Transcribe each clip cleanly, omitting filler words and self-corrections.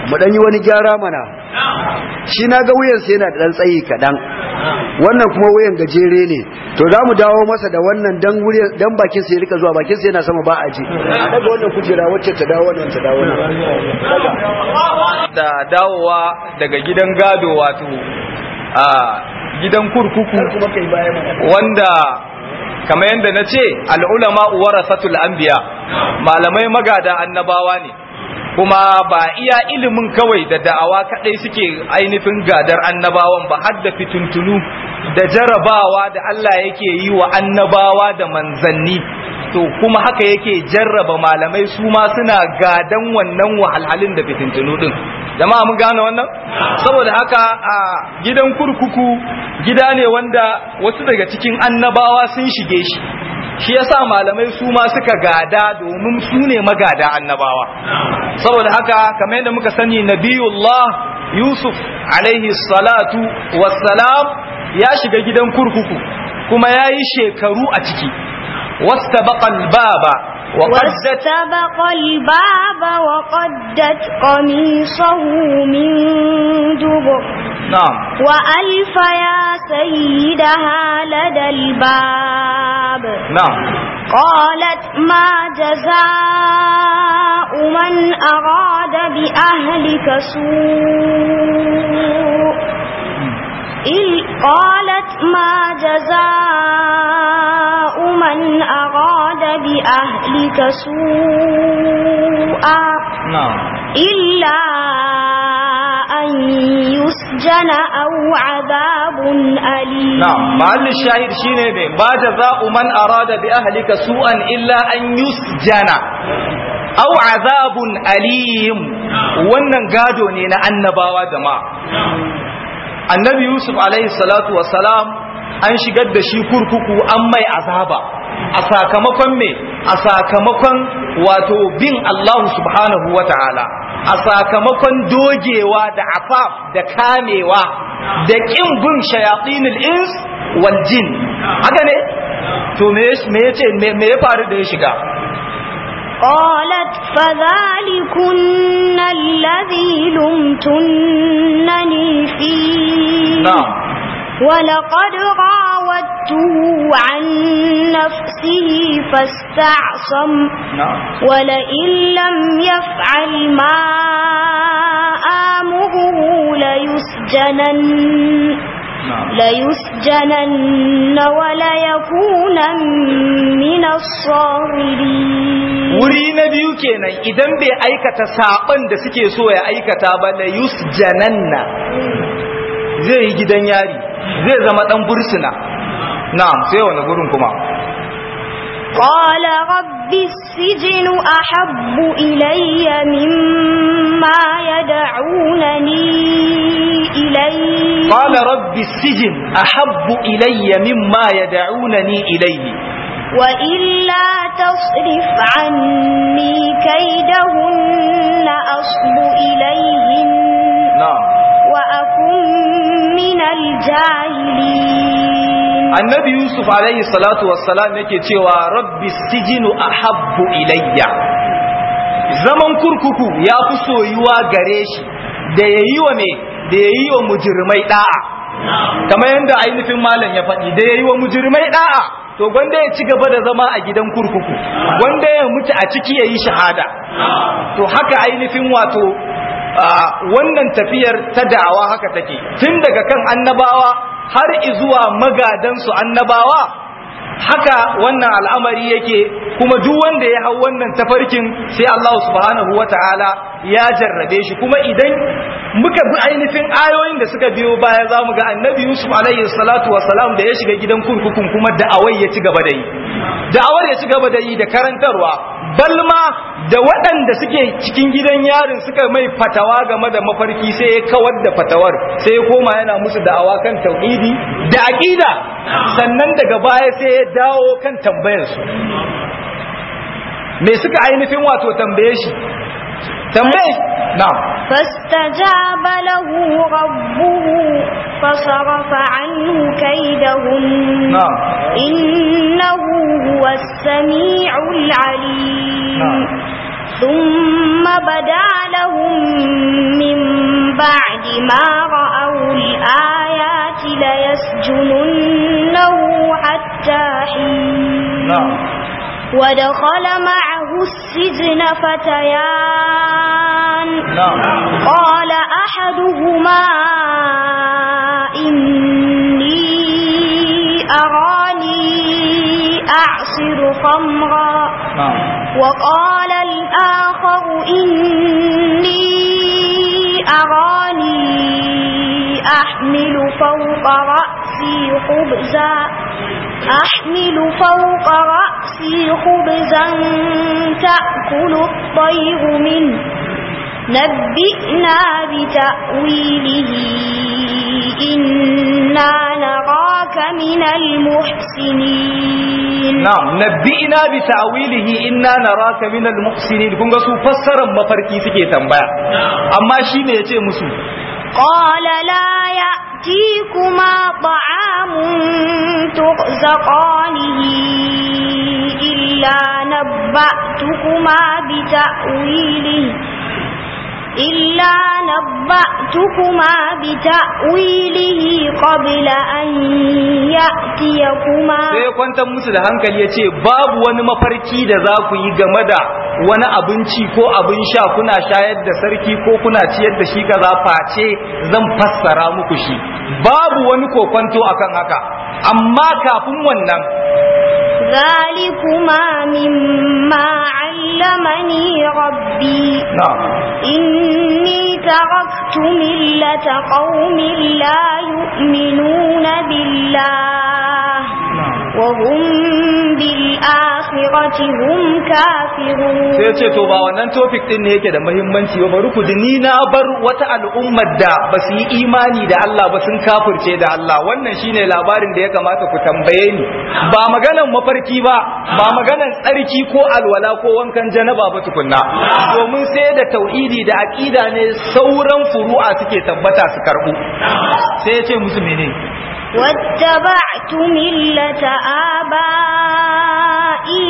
mu dan yi wani gyara mana. Shi na ga wuyansa yana da dan tsayi kadan, wannan kuma wuyan gajere ne, to za mu dawo masa da wannan dan bakin sa ya rika zuwa, bakin sa yana sama ba a ji. Daga wannan kujera wacce ta dawo wannan ta dawo nan. Da dawowa daga gidan gado, wato a gidan kurkuku, wanda kamar yadda na ce al'ulama warasatul anbiya, malamai magada annabawa ne, kuma ba iya ilimin kawai da da'awa kadai suke ainihin gadar annabawan ba, har da fituntunu da jarabawa da Allah yake yi wa annabawa da manzanni, to kuma haka yake jarraba malamai su ma suna gadan wannan wahalhalin da fituntunu din. Jama'a mun gane wannan? Saboda haka a gidan kurkuku gida ne wanda wasu daga cikin annabawa sun shige shi, shi yasa malamai su ma suka gada, domin su ne magada annabawa. Saboda haka kamar yadda muka sani, nabiyullah Yusuf alaihi salatu wassalam ya shiga gidan kurkuku kuma ya yi shekaru a ciki. واستبق الباب وقدت قميصه من دبر. نعم. وألف يا سيدها لدى الباب. نعم. قالت ما جزاء من أراد بأهلك سوء. قالت ما جزاء من أراد بأهلك سوءا إلا أن يسجن أو عذاب أليم. نعم. محل الشاهد شيني ما جزاء من أراد بأهلك سوءا إلا أن يسجن أو عذاب أليم. wannan gado ne na annabawa jama'a. Annabi Yusuf alaihi salatu wassalam an shigar da shi kurkuku, an mai azaba a sakamakon me? A sakamakon wato bin Allah subhanahu wata'ala, a sakamakon dogewa da afaf da kamewa da kin bin shayatinul ins wal jin. Haka ne? To me yace me ya faru da ya shiga? قالت فذلكن الذي لمتنني فيه. نعم. ولقد راودته عن نفسه فاستعصم. نعم. ولئن لم يفعل ما آمره ليسجنن وليكونن من الصاغرين. wuri na biyu kenan, idan bai aikata saban da suke so ya aikata ba, la yusjananna, zai yi gidan yari, zai zama dan bursuna. Na'am. Sai wani gurin kuma? قال رب السجن أحب إلي مما يدعونني إليه. قال رب السجن أحب إلي مما يدعونني إليه. وإلا تصرف عني كيدهن أصب إليهن. نعم. وأكن من الجاهلين. Annabi Yusuf alaihi salatu wassalam yake cewa rabbi sijinu ahabbu ilayya, zaman kurkuku ya fi soyuwa gare shi da yayi wa me, da yayi wa mujrimai da'a, kamar yadda ainihin malam ya faɗi, da yayi wa mujrimai da'a, to gwanda ya ci gaba da zama a gidan kurkuku, gwanda ya mutu a ciki yayi shahada. To haka ainihin wato wannan tafiyar ta da'awa haka take, tun daga kan annabawa har izuwa magadansu annabawa, haka wannan al'amari yake. Kuma duk wanda ya hau wannan tafarkin sai Allah subhanahu wata'ala ya jarrabe shi. Kuma idan muka bi ainihin ayoyin da suka biyo baya, za mu ga annabi Yusuf alaihi salatu wassalam da ya shiga gidan kurkukun kuma da'awai ya ci gaba da yi, da'awar ya ci gaba da yi da karantarwa, balma da waɗanda suke cikin gidan yarin suka mai fatawa game da mafarki, sai ya kawar da fatawar, sai ya koma yana musu da'awa kan tauhidi da aqida, sannan daga baya sai ya dawo kan tambayar su. Me suka ainihin wato tambaye shi? نعم. فاستجاب له ربه فصرف عنه كيدهن. نعم. إنه هو السميع العليم. نعم. ثم بدا لهم من بعد ما رأوا الآيات ليسجننه حتى حين ودخل معه السجن فتيان قال أحدهما إني أراني أعصر خمرا وقال الآخر إني أراني أحمل فوق رأسي خبزا تأكل الطير منه نبئنا بتأويله إنا نراك من المحسنين. نعم نبئنا بتأويله إنا نراك من المحسنين. كنغا سو فسرا مفركي سكي تنبايا أما شيء يتي مسو قال لا يأتيكما طعام ترزقانه إلا نبأتكما بتأويله قبل أن يأتيكما. sai kwantar musu da hankali ya ce babu wani mafarki da za ku yi game da wani abinci ko abin sha kuna shayar da sarki ko kuna ciyar da shi kaza face zan fassara muku shi, babu wani kokwanto akan haka. Amma kafin wannan ذلكما مما علمني ربي إني تركت ملة قوم لا يؤمنون بالله وهم بالآخرة هم كافرون. sai ce to ba wannan topic din ne yake da muhimmanci ba, bari ku ji ni na bar wata al'ummar da ba su yi imani da Allah ba, sun kafirce da Allah. Wannan shine labarin da ya kamata ku tambaye ni, ba maganan mafarki ba, ba maganan tsarki ko alwala ko wankan janaba ba tukunna, domin sai da tauhidi da aqida ne sauran furu'a suke tabbata su karbu. sai ya ce musu menene واتبعت ملة آبائي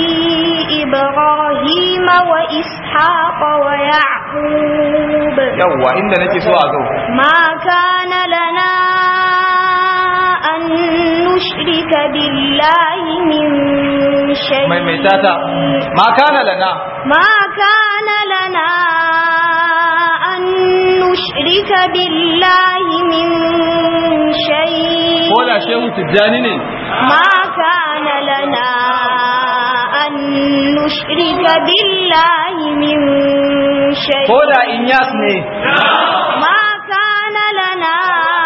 إبراهيم وإسحاق ويعقوب. يوا إن نجي سوازو ما كان لنا أن نشرك بالله من شيء. ما كان لنا أن نشرك بالله من شيء. ولا شيء تجاني. ما كان لنا أن نشرك بالله من شيء. ولا إنياس ني. ما كان لنا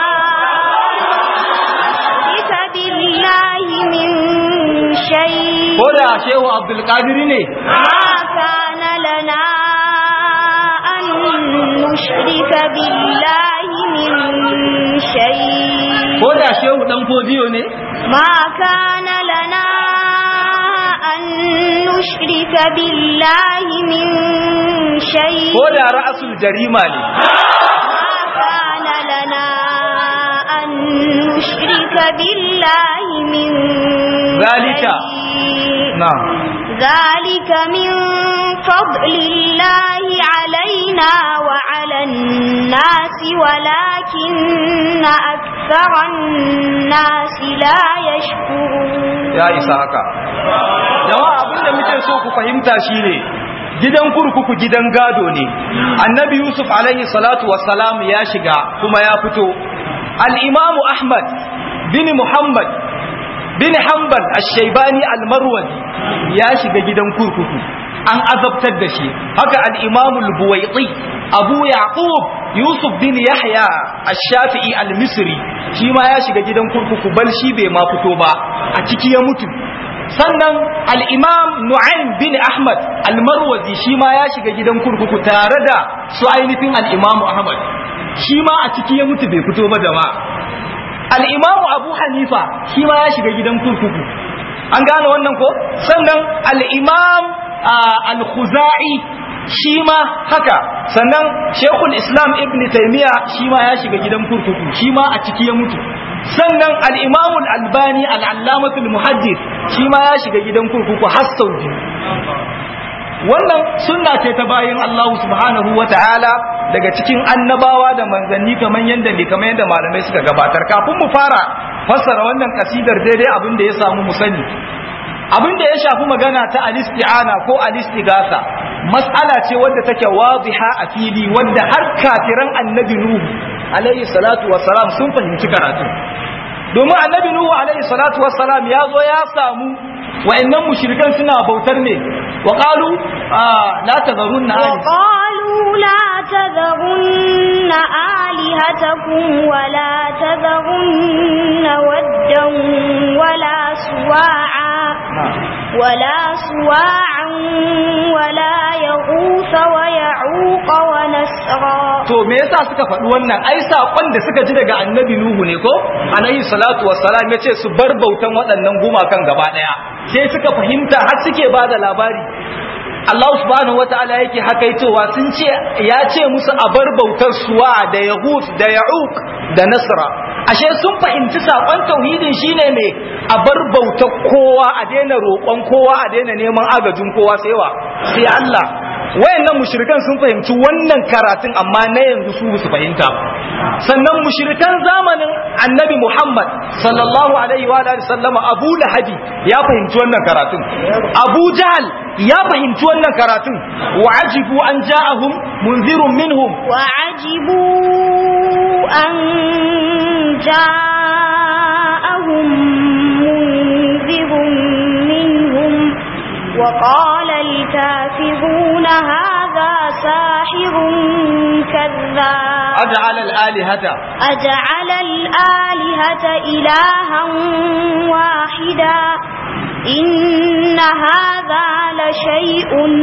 نشرك بالله من شيء. ولا شيء عبد القادر ني. ما كان لنا أن نشرك بالله من شيء. ولا شيء دان فوديو ني. ما كان لنا أن نشرك بالله من شيء. ولا رأس الجريمة ني. ما كان لنا أن نشرك بالله من ذلك نعم ذلك من فضل الله علينا وعلى الناس ولكن أكثر الناس لا يشكرون. يا إسحاق jama'a abinda muke so ku fahimta shine gidan kurkuku gidan gado ne. Annabi Yusuf alaihi salatu wassalam ya shiga kuma ya fito. Al-Imam Ahmad bin Muhammad bin Hanbal Ash-Shaybani Al-Marwazi ya shiga gidan kurkuku an azabtar da shi. Haka al-Imam Al-Buwaiti Abu Yaqub Yusuf bin Yahya Ash-Shafi'i Al-Misri shi ma ya shiga gidan kurkuku, bal shi bai ma fito ba, a ciki ya mutu. Sannan al-Imam Nu'aym bin Ahmad Al-Marwazi shi ma ya shiga gidan kurkuku tare da su ainihin al-Imam Ahmad, shi ma a ciki ya mutu bai fito ba jama'a. Al-Imam Abu Hanifa shi ma ya shiga gidan kurkuku, an gane wannan ko? Sannan al-Imam Al-Khuzai shi ma haka. Sannan Sheikhul Islam Ibn Taymiyyah shi ma ya shiga gidan kurkuku, shi ma a ciki ya mutu. Sannan al-Imam Al-Albani Al-Allamatul Muhaddith shi ma ya shiga gidan kurkuku har sau biyu. wannan sunna ce ta bayin Allah subhanahu wataala daga cikin annabawa da manzanni kamar yadda malamai suka gabatar. Kafin mu fara fassara wannan kasidar daidai abin da ya samu mu sani, abin da ya shafi magana ta al-isti'ana ko al-istighatha mas'ala ce wadda take wadiha a fili, wadda har kafiran annabi Nuhu alayhi salatu wassalam sun fahimci karatu. Domin annabi Nuhu alayhi salatu wassalam ya zo ya samu wa'annan mushrikan suna bautar ne, wa qalu la tadharunna alihatakum wa la tadharunna waddan wala suwa'a ولا سواعا ولا يغوث ويعوق ونسرا. to me yasa suka faɗi wannan? Ai sakon da suka ji daga annabi Nuhu ne ko alayhi salatu wassalam yace su bar bautan waɗannan gumakan gaba daya, sai suka fahimta har suke bada labari. Allah subhanahu wataala yake hakaitowa sun ce ya ce musu a bar bautar suwa da yaghus da ya'uq da nasra. Ashe sun fahimci sakon tauhidin shine ne a bar bautar kowa, a daina roƙon kowa, a daina neman agajin kowa sai Allah. Wayannan mushrikan sun fahimci wannan karatun, amma na yanzu su su fahimta. Sannan mushrikan zamanin annabi Muhammad sallallahu alaihi wa alihi sallama, Abu Lahabi ya fahimci wannan karatun, Abu Jahl ya fahimci wannan karatun. Wa ajibu an ja'ahum munzirun minhum, wa ajibu an ja'ahum munzirun minhum wa qala al-kafirun hadha sahirun kadhab. aj'ala al-alihata ilahan wahida inna hadha la shay'un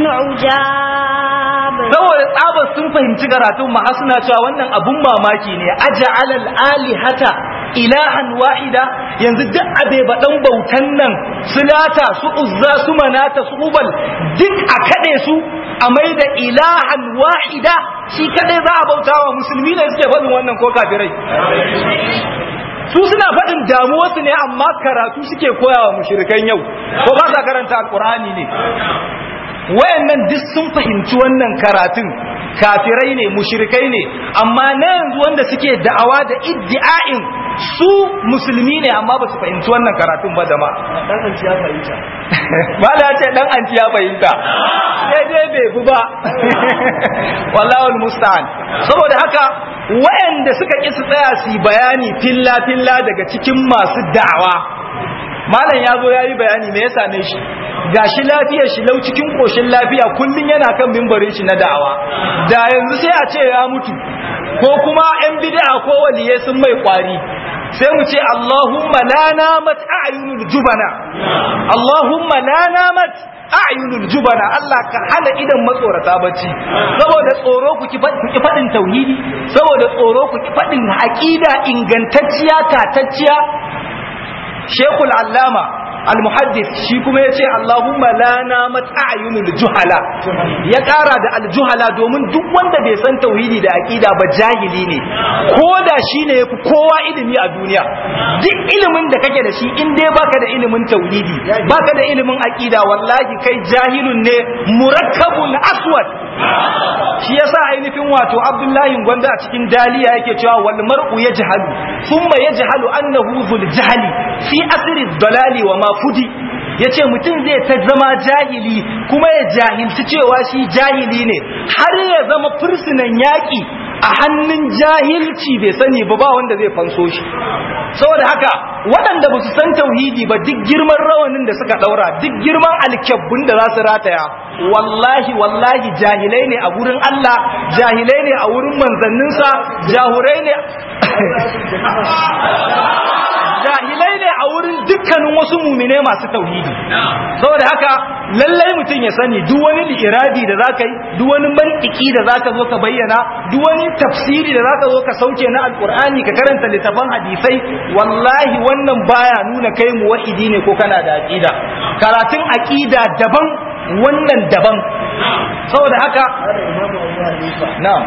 ujab. Saboda tsabar sun fahimci karatun ma suna cewa wannan abun mamaki ne. Aj'ala al-alihata ilahan wahida, yanzu duk abebadan bautan nan su lata su uzza su manata su ubal duk a kade su a maida ilahan wahida, shi kadai za a bautawa. Musulmi ne suke faɗin wannan ko kafirai? Su suna faɗin damuwarsu ne, amma karatu suke koyawa mushrikan yau, ko ba sa karanta alkur'ani ne? Wayannan duk sun fahimci wannan karatun, kafirai ne, mushrikai ne, amma na yanzu wanda suke da'awa da iddi'a'in su musulmi ne, amma ba su fahimci wannan karatun ba. Dama dan anti ya fahimta ba la ce dan anti ya fahimta, sai dai bai bu ba wallahi musta'an. Saboda haka wayanda suka ki su tsaya su bayani filla filla daga cikin masu da'awa, malam ya zo ya yi bayani me ya same shi, gashi lafiyar shi lau cikin koshin lafiya, kullun yana kan mimbarin shi na da'awa. Da yanzu sai a ce ya mutu, ko kuma yan bid'a ko waliyai sun mai kwari, sai mu ce Allahumma la namat a'yunul jubana, Allahumma la namat a'yunul jubana, Allah ka hana idan matsorata bacci. Saboda tsoro ku ki fadin tauhidi, saboda tsoro ku ki fadin aqida ingantacciya tatacciya. Sheikhul Allama al-Muhaddith shi kuma yace Allahumma la namat a'yunul juhala, ya kara da al-juhala domin duk wanda bai san tauhidi da aqida ba jahili ne, koda shine yafi kowa ilimi a duniya. Duk ilimin da kake da shi in dai baka da ilimin tauhidi, baka da ilimin aqida, wallahi kai jahilun ne murakkabul aswad. Shi yasa ainihin wato Abdullahi Gwanda a cikin Daliya yake cewa wal mar'u yajhalu thumma yajhalu annahu dhul jahli fi asri dalali wa ma fudi. Yace mutum zai ta zama jahili kuma ya jahilci cewa shi jahili ne, har ya zama fursunan yaki a hannun jahilci bai sani ba wanda zai fanso shi. Saboda haka waɗanda ba su san tauhidi ba, duk girman rawanin da suka ɗaura, duk girman alkyabbun da za su rataya, wallahi jahilai ne a wurin Allah, jahilai ne a wurin manzanninsa, jahilai ne a wurin dukkanin wasu mumine masu tauhidi. Saboda haka lallai mutum ya sani duk wani li'irabi da zaka yi, duk wani mantiki da zaka zo ka bayyana, duk wani tafsiri da zaka zo ka sauke na alqur'ani ka karanta littafan hadisai, wallahi wannan baya nuna kai muwahhidi ne ko kana da aqida. Karatun aqida daban, wannan daban. Saboda haka na'am,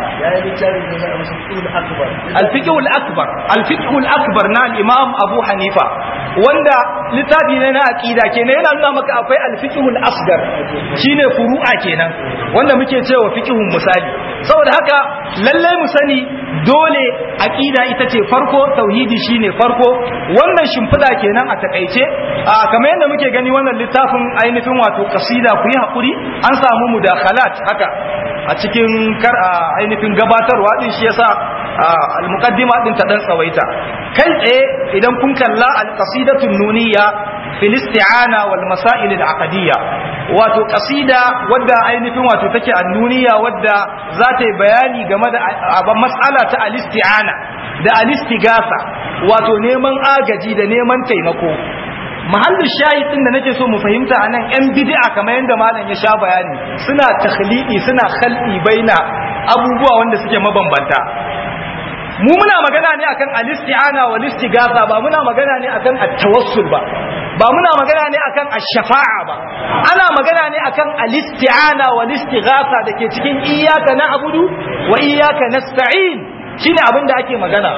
al-fiqh al-akbar na al-imam Abu Hanifa wanda littafi ne na aqida kenan yana nuna maka akwai al-fiqhul asghar shine furu'a kenan wanda muke cewa fiqhun misali saboda haka lalle mu sani dole aqida ita ce farko tauhidi shine farko wannan shimfida kenan a takeice kamar yadda muke gani wannan littafin ainihin wato kasida ku yi hakuri an samu mudakhalat haka a cikin ainihin gabatarwa din shi yasa al-muqaddima din ta dan tsawaita kai tsaye idan kun kalla al-qasidatu nuniyya fil isti'ana wal masail al-aqdiyya wato qasida wadda ainihin wato take annuniya wadda za ta yi bayani game da mas'ala ta al-isti'ana da al-istighatha wato neman agaji da neman taimako mahallin shahid din da nake so mu fahimta anan yan bid'a kamar yanda malam ya sha bayani suna takhlidi suna khalqi baina abubuwa wanda suke mabambanta mu muna magana ne akan al-isti'ana wal istighatha ba muna magana ne akan at-tawassul ba muna magana ne akan ash-shafa'a ba ana magana ne akan al-isti'ana wal istighatha dake cikin iyyaka na'budu wa iyyaka nasta'in shine abin da ake magana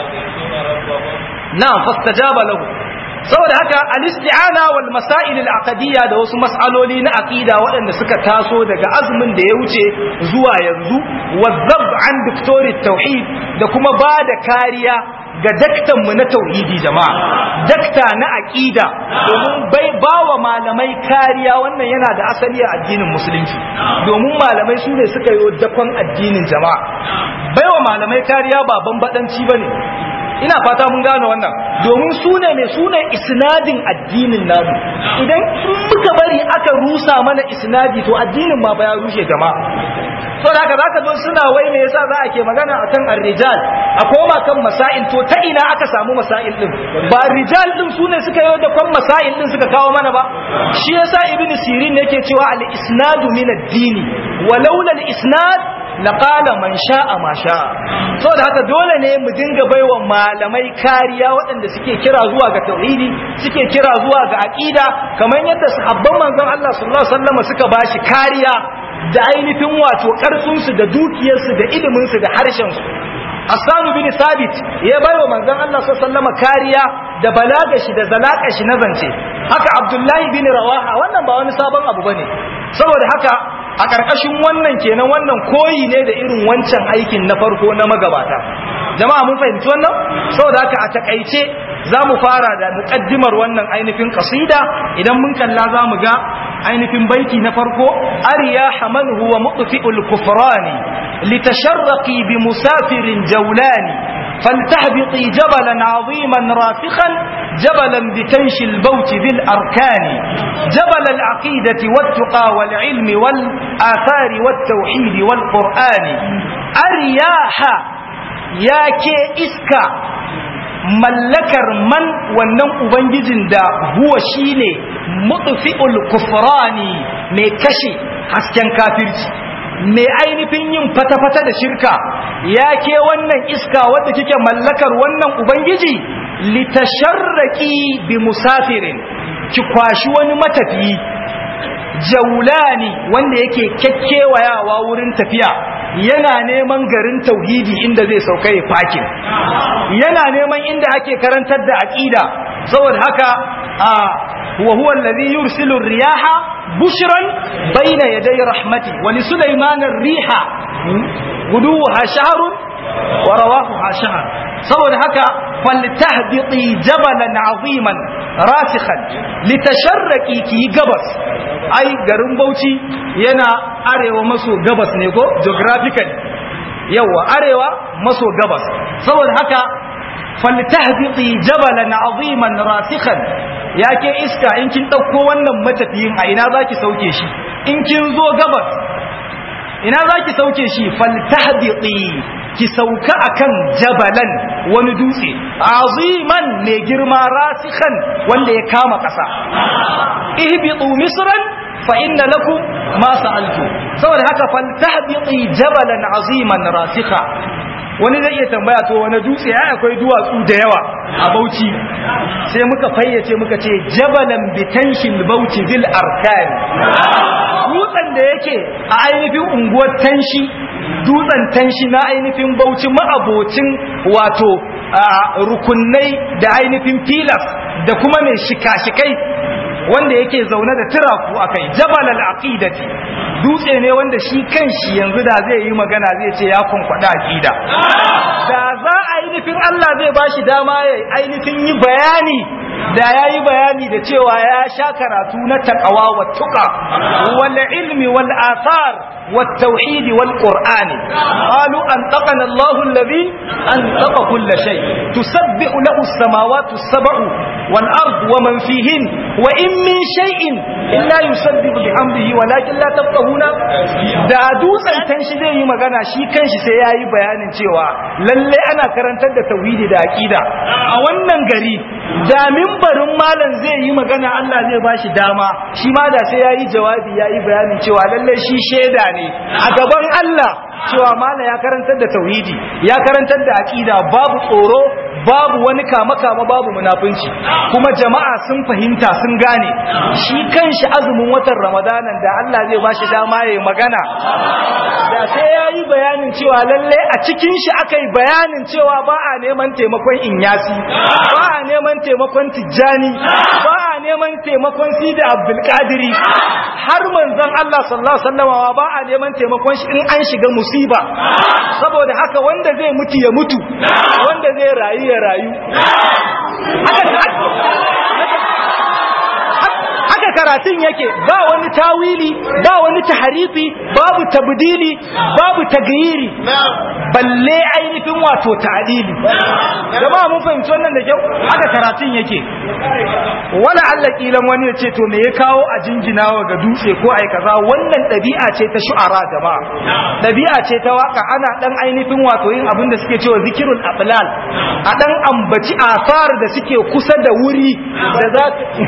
na'am fastajaba lahu saboda haka al-isti'ana wal masail al-aqdiyya da wasu mas'aloli na aqida waɗanda suka taso daga azumin da ya wuce zuwa yanzu wazzab an doktori tauhid da kuma ba da kariya ga daktan mu na tauhidi jama'a dakta na aqida domin bai bawa malamai kariya wannan yana da asali a addinin musulunci domin malamai su ne suka yi dakon addinin jama'a baiwa malamai kariya ba bambadanci bane ina fata mun gane wannan domin su ne isnadin addinin namu idan muka bari aka rusa mana isnadi to addinin ma ba ya rushe jama'a to da haka zaka zo suna wai me yasa za a ke magana akan ar-rijal a koma kan masail to ta ina aka samu masail din ba rijal din su ne suka yi da kan masail din suka kawo mana ba shi yasa ibn sirin yake cewa al-isnadu min ad-dini walaula al-isnad laqala man sha'a ma sha'a so da haka dole ne mu dinga baiwa malamai kariya waɗanda suke kira zuwa ga tauhidi suke kira zuwa ga aqida kamar yadda sahabban manzon Allah sallallahu alaihi wasallam suka bashi kariya da ainihin wato karfin su da dukiyar su da ilimin su da harshen su Hassan bin Sabit ya baiwa manzon Allah sallallahu alaihi wasallam kariya da balaga shi da zalaka shi na zance haka Abdullahi bin Rawaha wannan ba wani sabon abu bane saboda haka a ƙarƙashin wannan kenan wannan koyi ne da irin wancan aikin na farko na magabata jama'a mun fahimci wannan saboda haka a takaice za mu fara da muƙaddimar wannan ainihin ƙasida idan mun kalla za mu ga ainihin baiti na farko ariya haman huwa mutfi'ul kufrani litasharraqi bi musafirin jawlani فلتهبطي جبلا عظيما رافخا جبلا بتنش البوت ذي الأركان جبل العقيدة والتقى والعلم والآثار والتوحيد والقرآن أرياح ياكي إسكا mallakar man wannan ubangijin da huwa shine mutfi'ul kufrani mai kashe hasken kafirci mai ainihin yin fata-fata da shirka ya ke wannan iska wadda kike mallakar wannan ubangiji litasharraqi bi musafirin ki kwashi wani matafiyi jaulani wanda yake kekkewayawa wurin tafiya yana neman garin tauhidi inda zai sauka ya fakin yana neman inda ake karantar da aqida saboda haka wa huwa alladhi yursilu ar-riyaha bushran bayna yaday rahmati wa li sulaiman ar-riha guduha shahrun wa rawahuha shahr saboda haka faltahbiti jabalan aziman rasikhan litasharraqi ki gabas ai garin Bauchi yana arewa maso gabas ne ko geographical yawa arewa maso gabas saboda haka faltahbiti jabalan aziman rasikhan yake iska in kin dauko wannan matafiyin a ina zaki sauke shi in kin zo gabas ina zaki sauke shi faltahbiti ki sauka akan jabalan wani dutse aziman mai girma rasikhan wanda ya kama kasa ihbitu misran fa inna lakum ma sa'altu saboda haka faltahbiti jabalan aziman rasikha wani zai iya tambaya to wani dutse ai akwai duwatsu da yawa a Bauchi sai muka fayyace muka ce jabalan bitanshil Bauchi bil arkan dutsen da yake a ainihin unguwar Tanshi dutsen Tanshi na ainihin Bauchi ma'abocin wato rukunnai da ainihin filas da kuma mai shika-shikai wanda yake zaune da turaku akai jabal al-aqidati dutse ne wanda shi kanshi yanzu da zai yi magana zai ce ya kunkwada aqida da za a yi nufin Allah zai bashi dama ya ainihin yi bayani da yayi bayani da cewa ya sha karatu na taqwa wa tuqa wal ilmi wal athar wat tauhid wal qur'an qalu antaqana Allahu alladhi antaqa kull shay tusabbihu lahu as-samawati as-sab'u wal ardu wa man fihin wa in min shay'in illa yusabbihu bihamdihi walakin la tafqahuna da dutsen tanshi zai yi magana shi kanshi sai yayi bayanin cewa lalle ana karantar da tauhidi da aqida a wannan gari da minbarin malam zai yi magana Allah zai bashi dama shi ma da sai yayi jawabi yayi bayanin cewa lalle shi sheda ne a gaban Allah cewa malam ya karantar da tauhidi ya karantar da aqida babu tsoro babu wani kama babu munafunci kuma jama'a sun fahimta sun gane shi kanshi azumin watan ramadanan da Allah zai bashi dama yayi magana da sai yayi bayanin cewa lalle a cikin shi akai bayanin cewa ba a neman taimakon Inyasi ba a neman taimakon Tijjani ba a neman taimakon Sidi Abdul Qadiri har manzon Allah sallallahu alaihi wasallam ba a neman taimakon shi in an shiga musiba saboda haka wanda zai mutu ya mutu wanda zai rayu ya rayu haka karatun yake ba wani tawili ba wani tahrifi babu tabdili babu tagyiri balle ainihin wato ta'dili jama'a mun fahimci wannan da kyau haka karatun yake wala Allah kilan wani yace to me ya kawo a jinjinawa ga dutse ko ai kaza wannan dabi'a ce ta shu'ara jama'a dabi'a ce ta waka ana dan ainihin wato yin abin da suke cewa zikirul ablal a dan ambaci asar da suke kusa da wuri da za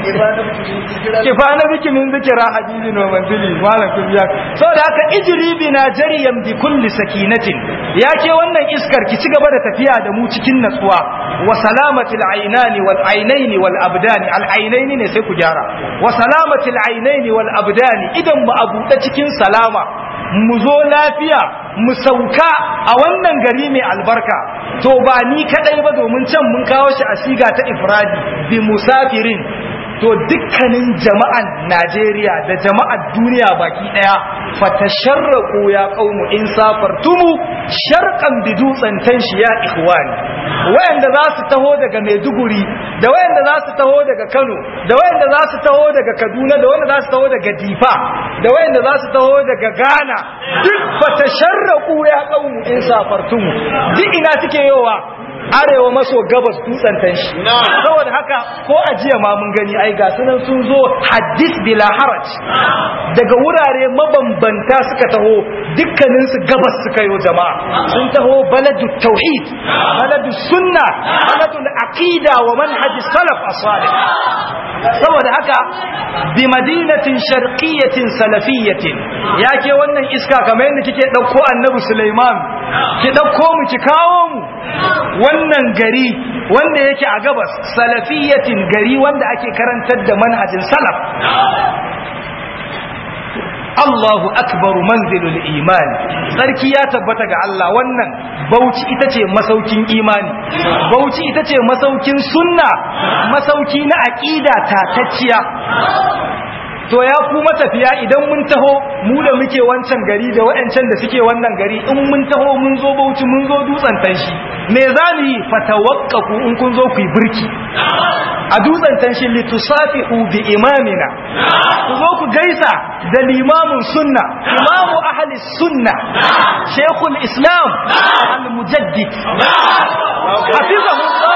kifana biki min zikira hadisi no manzili malam kubiya saboda haka ijri bina jariyan bi kulli sakinatin yake wannan iskar ki ci gaba da tafiya da mu cikin natsuwa wa salamatil aynani wal aynaini wal abdani al aynaini ne sai ku gyara wa salamatil aynaini wal abdani idan mu abuda cikin salama mu zo lafiya mu sauka a wannan gari mai albarka to ba ni kadai ba domin can mun kawo shi a siga ta ifradi bi musafirin to dukkanin jama'an Najeriya da jama'ar duniya baki daya fatasharraqu ya qaumu in safartumu sharqan bidutsan tanshi ya ikhwani wayanda za su taho daga Maiduguri da wayanda za su taho daga Kano da wayanda za su taho daga Kaduna da wayanda za su taho daga Difa da wayanda za su taho daga Ghana duk fatasharraqu ya qaumu in safartumu duk ina suke yowa arewa maso gabas dutsen tanshi saboda haka ko ajiya ma mun gani ai ga sunan sun zo hadis bila haraj daga wurare mabambanta suka taho dukkanin su gabas suka yo jama'a sun taho baladu tauhid baladu sunna baladu aqida wa manhaj salaf as-salih saboda haka bi madinatin sharqiyyatin salafiyyatin yake wannan iska kamar yadda kike dauko annabi Sulaiman ki dauko mu ki kawo mu wannan gari wanda yake a gabas salafiyyatin gari wanda ake karantar da manhajin salaf Allahu akbaru manzilul iman sarki ya tabbata ga Allah wannan Bauchi ita ce masaukin imani Bauchi ita ce masaukin sunna masauki na aqida tatacciya to ya ku matafiya idan mun taho mu da muke wancan gari da wayancan da suke wannan gari in mun taho mun zo Bauchi mun zo dutsen tanshi me zamu yi fatawaqqafu in kun zo ku yi birki a dutsen tanshi litusafihu bi imamina ku zo ku gaisa da limamin sunna imamu ahli sunna shaykhul islam al-mujaddid hafizahullah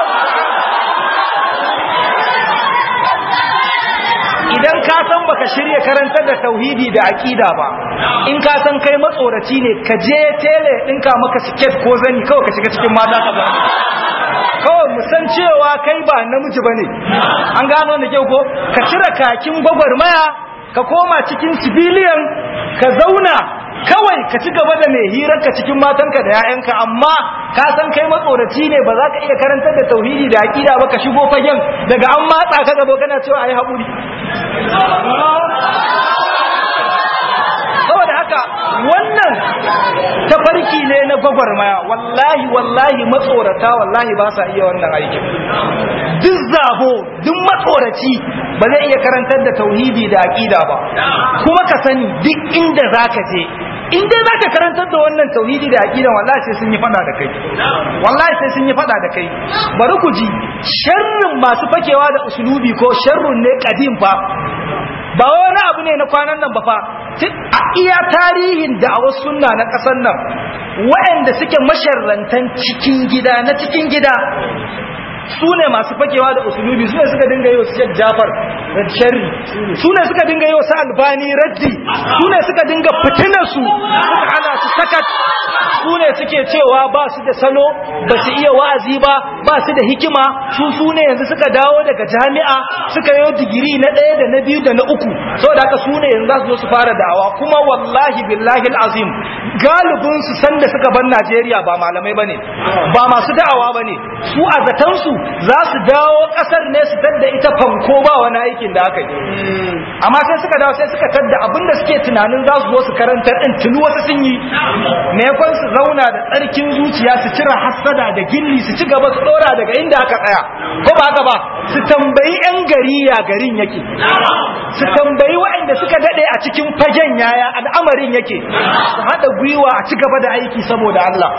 idan ka san baka shirye karantar da tauhidi da aqida ba in ka san kai matsoraci ne ka je tele dinka maka siket ko zani kawai ka shiga cikin mata ka ba kawai mu san cewa kai ba namiji bane an gano da kyau ko ka cire kakin gwagwarmaya ka koma cikin civilian ka zauna kawai ka ci gaba da mai hirarka cikin matanka da 'ya'yanka amma ka san kai matsoraci ne ba za ka iya karantar da tauhidi da aqida ba ka shigo fagen daga an matsa ka gaba kana cewa ayi haƙuri saboda haka wannan wannan tafarki ne na gwagwarmaya. Wallahi matsorata wallahi ba sa iya wannan aikin. Duk zabo, duk matsoraci ba zai iya karantar da tauhidi da aqida ba. Kuma ka sani duk inda zaka je, in dai zaka karantar da wannan tauhidi da aqida, wallahi sai sun yi fada da kai. Wallahi sai sun yi fada da kai. Bari ku ji sharrin masu fakewa da usulubi ko sharrun ne kadim fa. Ba wani abu ne na kwanan nan ba fa. A iya tarihin da a wasu sunna na ƙasar nan, waɗanda suke masharrantan cikin gida na cikin gida, su ne masu fakewa da usulubi, su ne suka dinga yi wa Sheikh Jafar sharri, su ne suka dinga yi wa sa Albani raddi, su ne suka dinga fitinar su, suka hana su sakat, su ne suke cewa ba su da salo, ba su iya wa'azi ba, ba su da hikima, su ne yanzu suka dawo daga jami'a suka yi digiri na 1 da na 2 da na 3, saboda haka su ne yanzu za su zo su fara da'awa. Kuma wallahi billahi alazim galibin su sanda suka bar Najeriya ba malamai bane, ba masu da'awa bane, su a zatan su za su dawo kasar ne su tadda ita fanko ba wani aikin da aka yi. Amma sai suka dawo sai suka tadda abinda suke tunanin za su zo su karantar din tuni wasu sun yi, ne kwan su zauna da tsarkin zuciya su cira hassada da gilli su ci gaba su dora daga inda aka tsaya, ko ba haka ba, su tambayi yan gari ya garin yake, su tambayi waɗanda suka dade a cikin fagen yaya al'amarin yake, su haɗa gwiwa a ci gaba da aiki saboda Allah.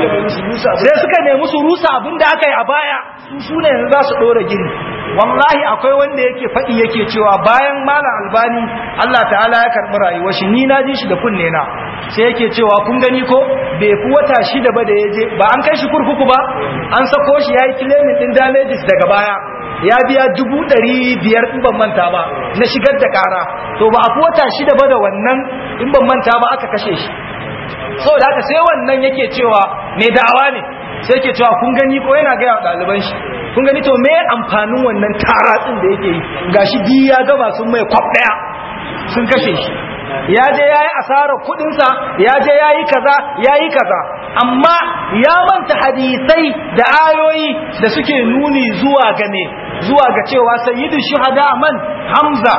Sai suka nemi su rusa abin da aka yi a baya, su ne za su ɗora gini. Wallahi akwai wanda yake faɗi yake cewa bayan Malam Albani Allah ta'ala ya karɓi rayuwar shi, ni na ji shi da kunne na, sai yake cewa kun gani ko bai fi wata 6 ba da yaje, ba an kai shi kurkuku ba, an sako shi yayi claiming din damages daga baya, ya biya 500 in ban manta ba na shigar da kara. To ba a fi wata 6 ba da wannan in ban manta ba aka kashe shi. Saboda haka sai wannan yake cewa mai da'awa ne, sai ke cewa kun gani ko yana gaya wa ɗaliban shi, kun gani to me amfanin wannan taratsin da yake yi, gashi bi ya gaba sun mai kwaf ɗaya sun kashe shi, ya je ya yi asarar kuɗinsa, ya je ya yi kaza, amma ya manta hadisai da ayoyi da suke nuni zuwa ga cewa sayyidu shuhada man Hamza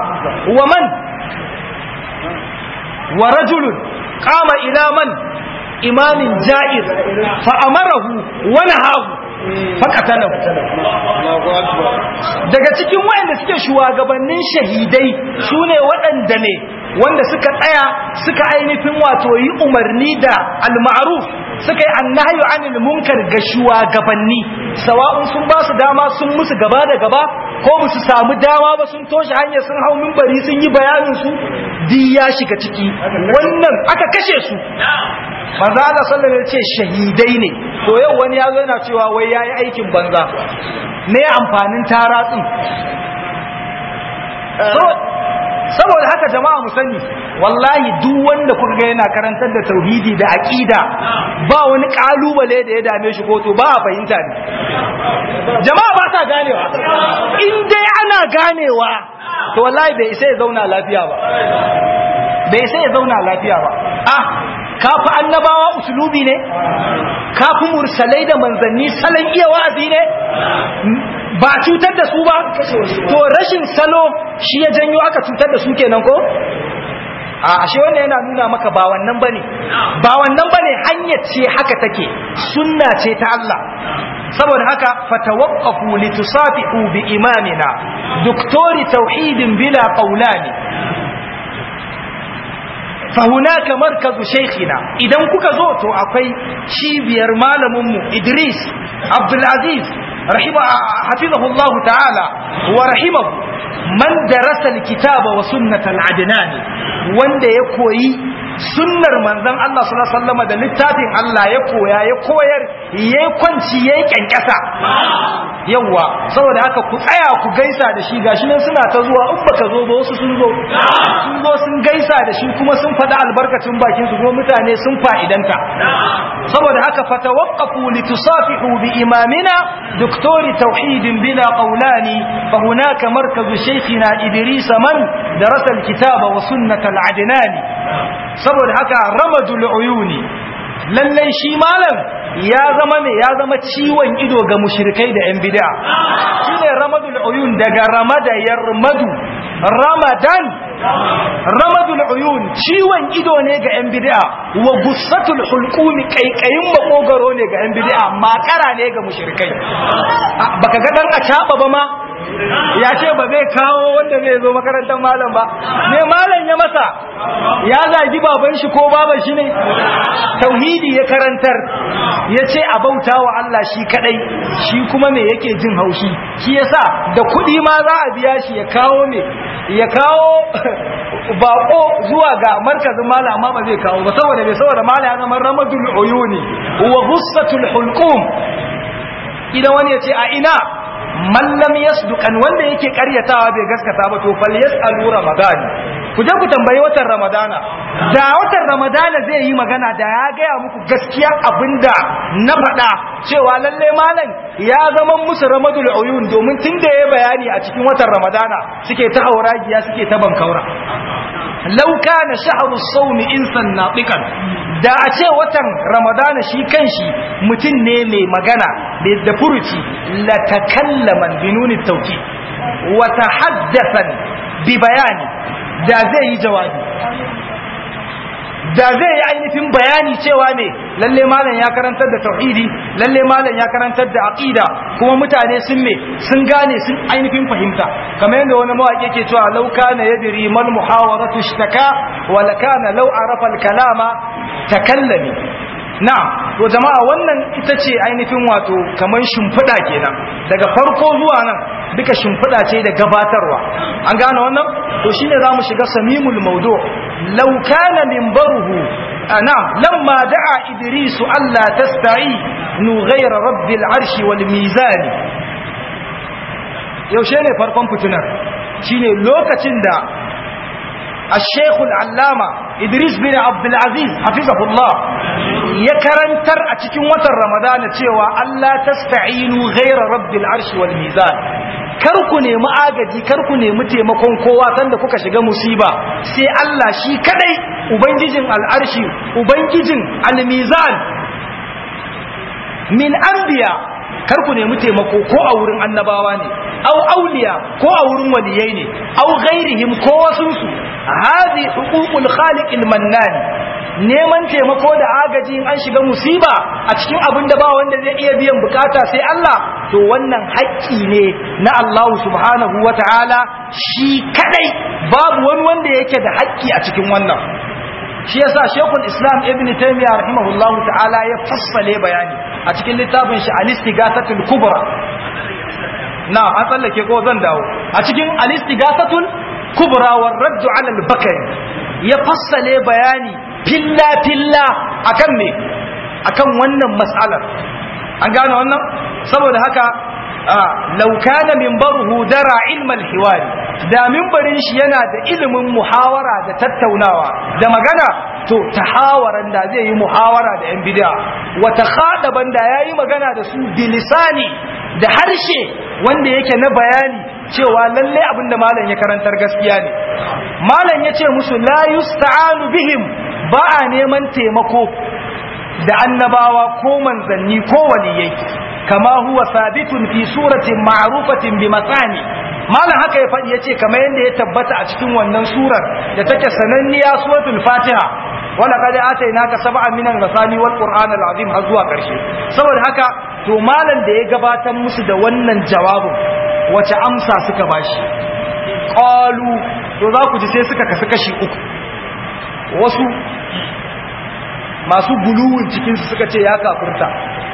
wa rajulun qama ila man imamin ja'ir fa amarahu wa nahahu faqatalahu. Daga cikin waɗanda suke shugabannin shahidai sune waɗanda ne wanda suka tsaya suka ainihin wato yi umarni da al-ma'ruf, suka yi annahyu anil munkar ga shugabanni, sawa'un sun ba su dama sun musu gaba da gaba ko ba su samu dama ba sun toshe hanyar sun hau minbari sun yi bayanin su, di ya shiga ciki. Wannan aka kashe su. Manzo Allah sallallahu alaihi wasallam ce shahidai ne. To yau wani yazo yana cewa wai yayi aikin banza. Me amfanin taratsin? Saboda haka jama'a mu sani, wallahi duk wanda kuka ga yana karantar da tauhidi da aqida ba wani kalubale da ya dame shi ko to ba a fahimta ne. Jama'a ba ta ganewa. In dai ana ganewa to wallahi bai sai ya zauna lafiya ba. Bai sai ya zauna lafiya ba. Kafi annabawa usulubi ne, kafi mursalai da manzanni salon iya wa'azi ne, ba cutar da su ba. To rashin salo shi ya janyo aka cutar da su kenan ko? Ashe wannan yana nuna maka ba wannan bane, hanyar ce haka take, sunna ce ta Allah. Saboda haka fatawaqqafu litusafihu bi imamina doktori tauhidin bila qaulani fahunaka markazu shaykhina. Idan kuka zo to akwai cibiyar malaminmu Idris Abdulaziz hafizahullahu ta'ala wa rahimahu, man darasa alkitaba wa sunnatal adnani, wanda ya koyi sunnar manzon Allah sallallahu alaihi wasallam da littafin Allah, ya koya ya koyar, yayi kwanci yayi kankasa. Yawa saboda haka ku tsaya ku gaisa da shi, gashi nan suna ta zuwa, in baka zo ba wasu sun zo sun gaisa da shi kuma sun faɗa albarkacin bakin su, kuma mutane sun fa'idanta. Saboda haka fatawaqqafu litusafihu bi imamina doktori tauhidin bila qawlani fa hunaka markazu shaykhina Idris man darasa alkitaba wa sunnatal adnani. Saboda haka ramadul uyuni, lallai shi malam ya zama ciwon ido ga mushrikai da yan bid'a. Shine ramadul uyun, daga ramada yarmadu, ramadul uyun ciwon ido ne ga yan bid'a. wa gussatul hulqumi kaikayin makogaro ne ga yan bid'a makara ne ga mushrikai baka ga dan acaba ba ma ya ce ba zai kawo wanda zai zo makarantar malam ba me malam ya masa ya zagi baban shi ko baban shi ne tauhidi ya karantar ya ce a bauta wa Allah shi kadai shi kuma me yake jin haushi shi yasa da kudi ma za a biya shi ya kawo me ya kawo bako zuwa ga markazin malam amma ba zai kawo ba saboda malam ya zama ramadul uyuni wa ghussatul hulqum idan wani ya ce a ina man lam yasduqan wanda yake karyatawa bai gaskata ba to fal yasalu ramadan ku je ku tambayi watan ramadana da watan ramadana zai yi magana da ya gaya muku gaskiya abinda na faɗa cewa lalle malam ya zama musu ramadul uyun domin tunda yayi bayani a cikin watan ramadana suke ta hauragiya suke ta bankaura law kana shahru as-sawm insan naqiqan da a ce watan ramadana shi kanshi mutum ne mai magana da furuci la takallaman binuni tawkid wa tahaddathan bi bayani da zai yi jawabi da zai yi ainihin bayani cewa ne lalle malam ya karantar da tauhidi lalle malam ya karantar da aqida kuma mutane sun gane sun ainihin fahimta kamar yadda wani mawaki yake cewa law kana yadri mal muhawaratu ishtaka wa la kana law arafa al kalama takallami na'am to jama'a wannan ita ce ainihin wato kaman shimfida kenan daga farko zuwa nan duka shimfida ce da gabatarwa an gane wannan to shine zamu shiga samimul mawdu' law kana minbaruhu ana lamma da'a idris alla tasta'i nu ghayra rabbil arshi wal mizan yaushe ne farkon fitinar shine lokacin da الشيخ العلامة إدريس بن عبد العزيز حفظه الله يكرنتر أتكين وتر رمضان تيوى ألا تستعينوا غير رب العرش والميزان karku nemi agaji karku nemi taimakon kowa sanda kuka shiga musiba sai Allah shi kadai ubangijin al'arshi ubangijin al-mizan min anbiya karku nemi taimako ko a wurin annabawa ne aw auliya ko a wurin waliyai ne aw ghairihim ko wasunsu hadi huququl khaliqil mannan neman taimako da agaji in an shiga musiba a cikin abin da ba wanda zai iya biyan bukata sai Allah to wannan haƙƙi ne na Allah subhanahu wataala shi kadai babu wani wanda yake da haƙƙi a cikin wannan shi yasa Sheikhul Islam Ibn Taymiyyah rahimahullahu ta'ala ya fassale bayani a cikin littafin shi Al-Istighathatul Kubra na an tsallake ko zan dawo a cikin Al-Istighathatul Kubra war Radd 'ala al-Bakari ya fassale bayani filla filla akan me akan wannan mas'alar an gane wannan saboda haka law kana minbaruhu dara ilm al-hiwar da minbarin shi yana da ilimin muhawara da tattaunawa da magana to tahawaran da zai yi muhawara da yan bid'a wa takhadaban da yayi magana da su bilisani da harshe wanda yake na bayani cewa lalle abinda malam ya karantar gaskiya ne malam yace musu la yusta'anu bihim ba a neman taimako da annabawa ko manzanni ko waliyai kama huwa sabitun fi suratin ma'rufatin bi matsani malam haka ya faɗi yace kamar yanda ya tabbata a cikin wannan surar da take sananniya suratul fatiha wala qad atainaka sab'an minan masani wal qur'anal azim har zuwa karshe saboda haka to malam da ya gabatar musu da wannan jawabin wace amsa suka bashi qalu to za ku ji sai suka kasu kashi uku wasu masu guluwin cikin su suka ce ya kafirta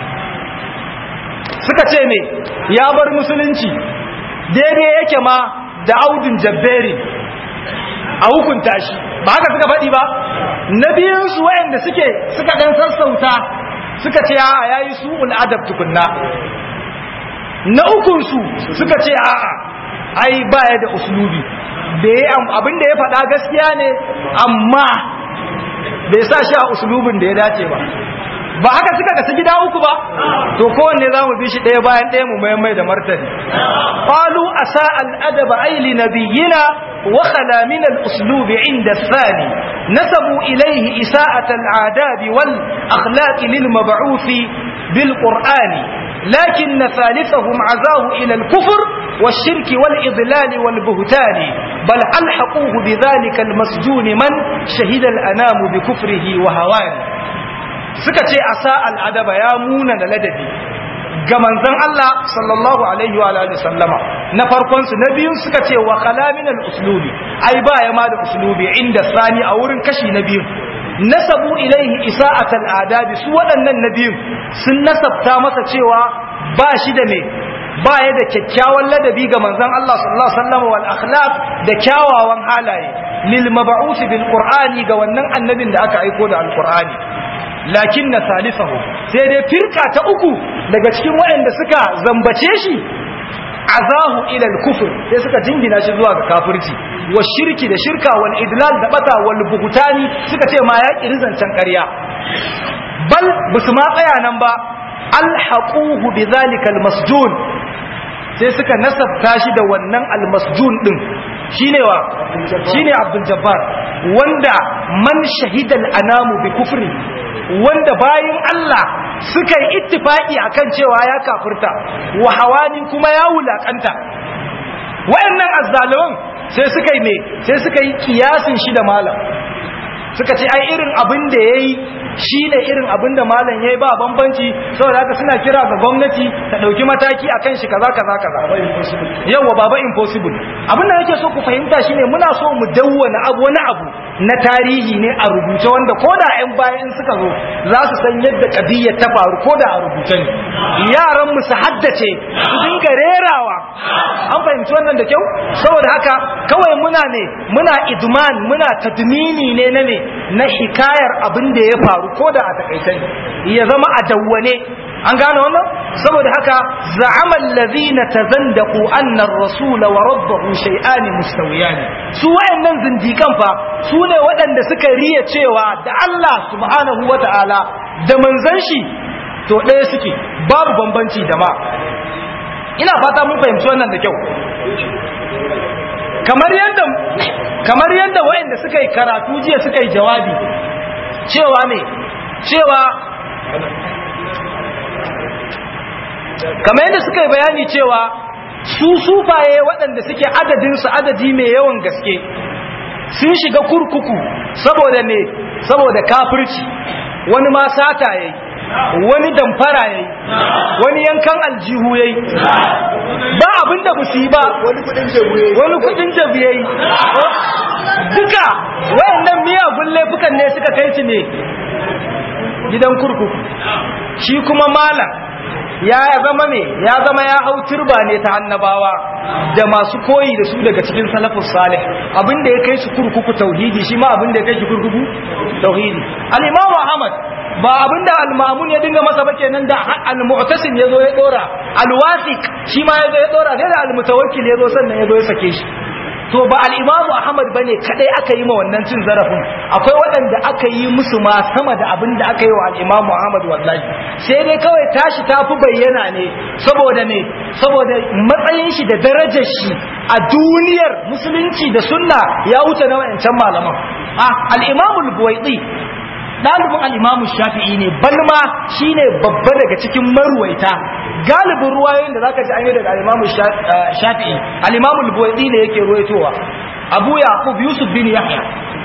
suka ce ne ya bar musulunci daidai yake ma da audin jabberi a hukunta shi ba haka suka faɗi ba na biyunsu waɗanda suka ɗan sassauta suka ce a'a ya yi su'ul adab tukunna na ukunsu suka ce a'a ai baya da usulubi abinda ya faɗa gaskiya ne amma bai sa shi a usulubin da ya dace ba haka suka kasu gida uku ba to kowanne za mu bi shi ɗaya bayan ɗaya mu mai da martani qalu asa al-adaba ay li nabiyyina wa khala min al-uslub 'inda ath-thani nasabu ilayhi isa'at al-'adab wal akhlaq lil mab'uth bil qur'ani لكن ثالثهم عزاه إلى الكفر والشرك والإضلال والبهتان بل ألحقوه بذلك المسجون من شهد الأنام بكفره وهوان سكتي أساء الأدب يا مونا لددي ga manzon Allah sallallahu alaihi wa alihi sallama na farkon su na biyun suka ce wa kalamin al-uslubi ai ba ya ma da uslubi inda sani a wurin kashi na biyun nasabu ilaihi isa'at al-adabi su waɗannan na biyun sun nasabta masa cewa ba shi da me ba ya da kyakkyawan ladabi ga manzon Allah sallallahu alaihi wasallam wal akhlaq da kyawawan halaye lil mab'uth bil qur'ani ga wannan annabin da aka aiko da al-qur'ani lakin na salisahu sai dai firka ta uku daga cikin waɗanda suka zambace shi azahu ila al-kufr sai suka jingina shi zuwa ga kafirci wa shirki da shirka wal idlal da bata wal buhtani suka ce ma ya kirzancan ƙarya bal basu ma tsaya nan ba alhaquhu bidhalika al-masjun sai suka nasabta shi da wannan al-masjun din shine Abdul Jabbar wanda man shahida al-anamu bi kufri wanda bayin Allah suka yi ittifaki akan cewa ya kafirta wa hawani kuma ya wulakanta wayannan azzaliman sai suka yi kiyasin shi da malam suka ce ai irin abin da yayi shine irin abin da malam yayi ba bambanci saboda haka suna kira ga gwamnati ta dauki mataki akan shi kaza yawa baba impossible abin da nake so ku fahimta shine muna so mu dawwana wani abu na tarihi ne a rubuce wanda koda ƴan bayan suka zo za su san yadda kadiyar ta faru koda a rubuce ne yaran mu su haddace su dinga rerawa an fahimci wannan da kyau saboda haka kawai muna idman muna tadmini ne na hikayar abin da ya faru koda a takaice ya zama a dawwane an gane wannan saboda haka za'ama allazina tazandaqu anna ar-rasula wa rabbahu shay'an mustawiyan su wayannan zindikan fa su ne waɗanda suka riya cewa da Allah subhanahu wata'ala da manzon shi to ɗaya suke babu bambanci da ma ina fata mun fahimci wannan da kyau kamar yadda wayanda suka yi karatu jiya suka yi jawabi cewa kamar yadda suka yi bayani cewa su sufaye waɗanda suke adadinsu adadi mai yawan gaske sun shiga kurkuku saboda kafirci wani ma sata yayi wani damfara yayi wani yankan aljihu yayi ba abinda ba su yi ba wani kudin jabi yayi duka wayannan miyagun laifukan ne suka kai su ne gidan kurkuku shi kuma malam ya zama ya hau turba ne ta annabawa da masu koyi da su daga cikin salafus salih abinda ya kai su kurkuku tauhidi shi ma abinda ya kai shi kurkuku tauhidi al-Imam Ahmad ba abinda al-Ma'mun ya dinga masa ba kenan da al-Mu'tasim yazo ya dora al-Wasiq shi ma yazo ya dora da al-Mutawakkil yazo sannan yazo ya sake shi to ba al-Imam Ahmad bane kadai aka yi ma wannan cin zarafin akwai waɗanda aka yi musu ma sama da abin da aka yi wa al-Imam Ahmad wallahi sai dai kawai tashi tafi bayyana ne saboda matsayin shi da darajar shi a duniyar musulunci da sunna ya wuce na wayancan malaman al-Imam al-Buwaiti dalibin al-Imam Shafi'i ne balma shine babba daga cikin marwaita galibin ruwayoyin da zaka ji an yi daga al-Imam Shafi'i al-Imam al-Buwaiti ne yake ruwaitowa Abu Yaqub Yusuf bin Yahya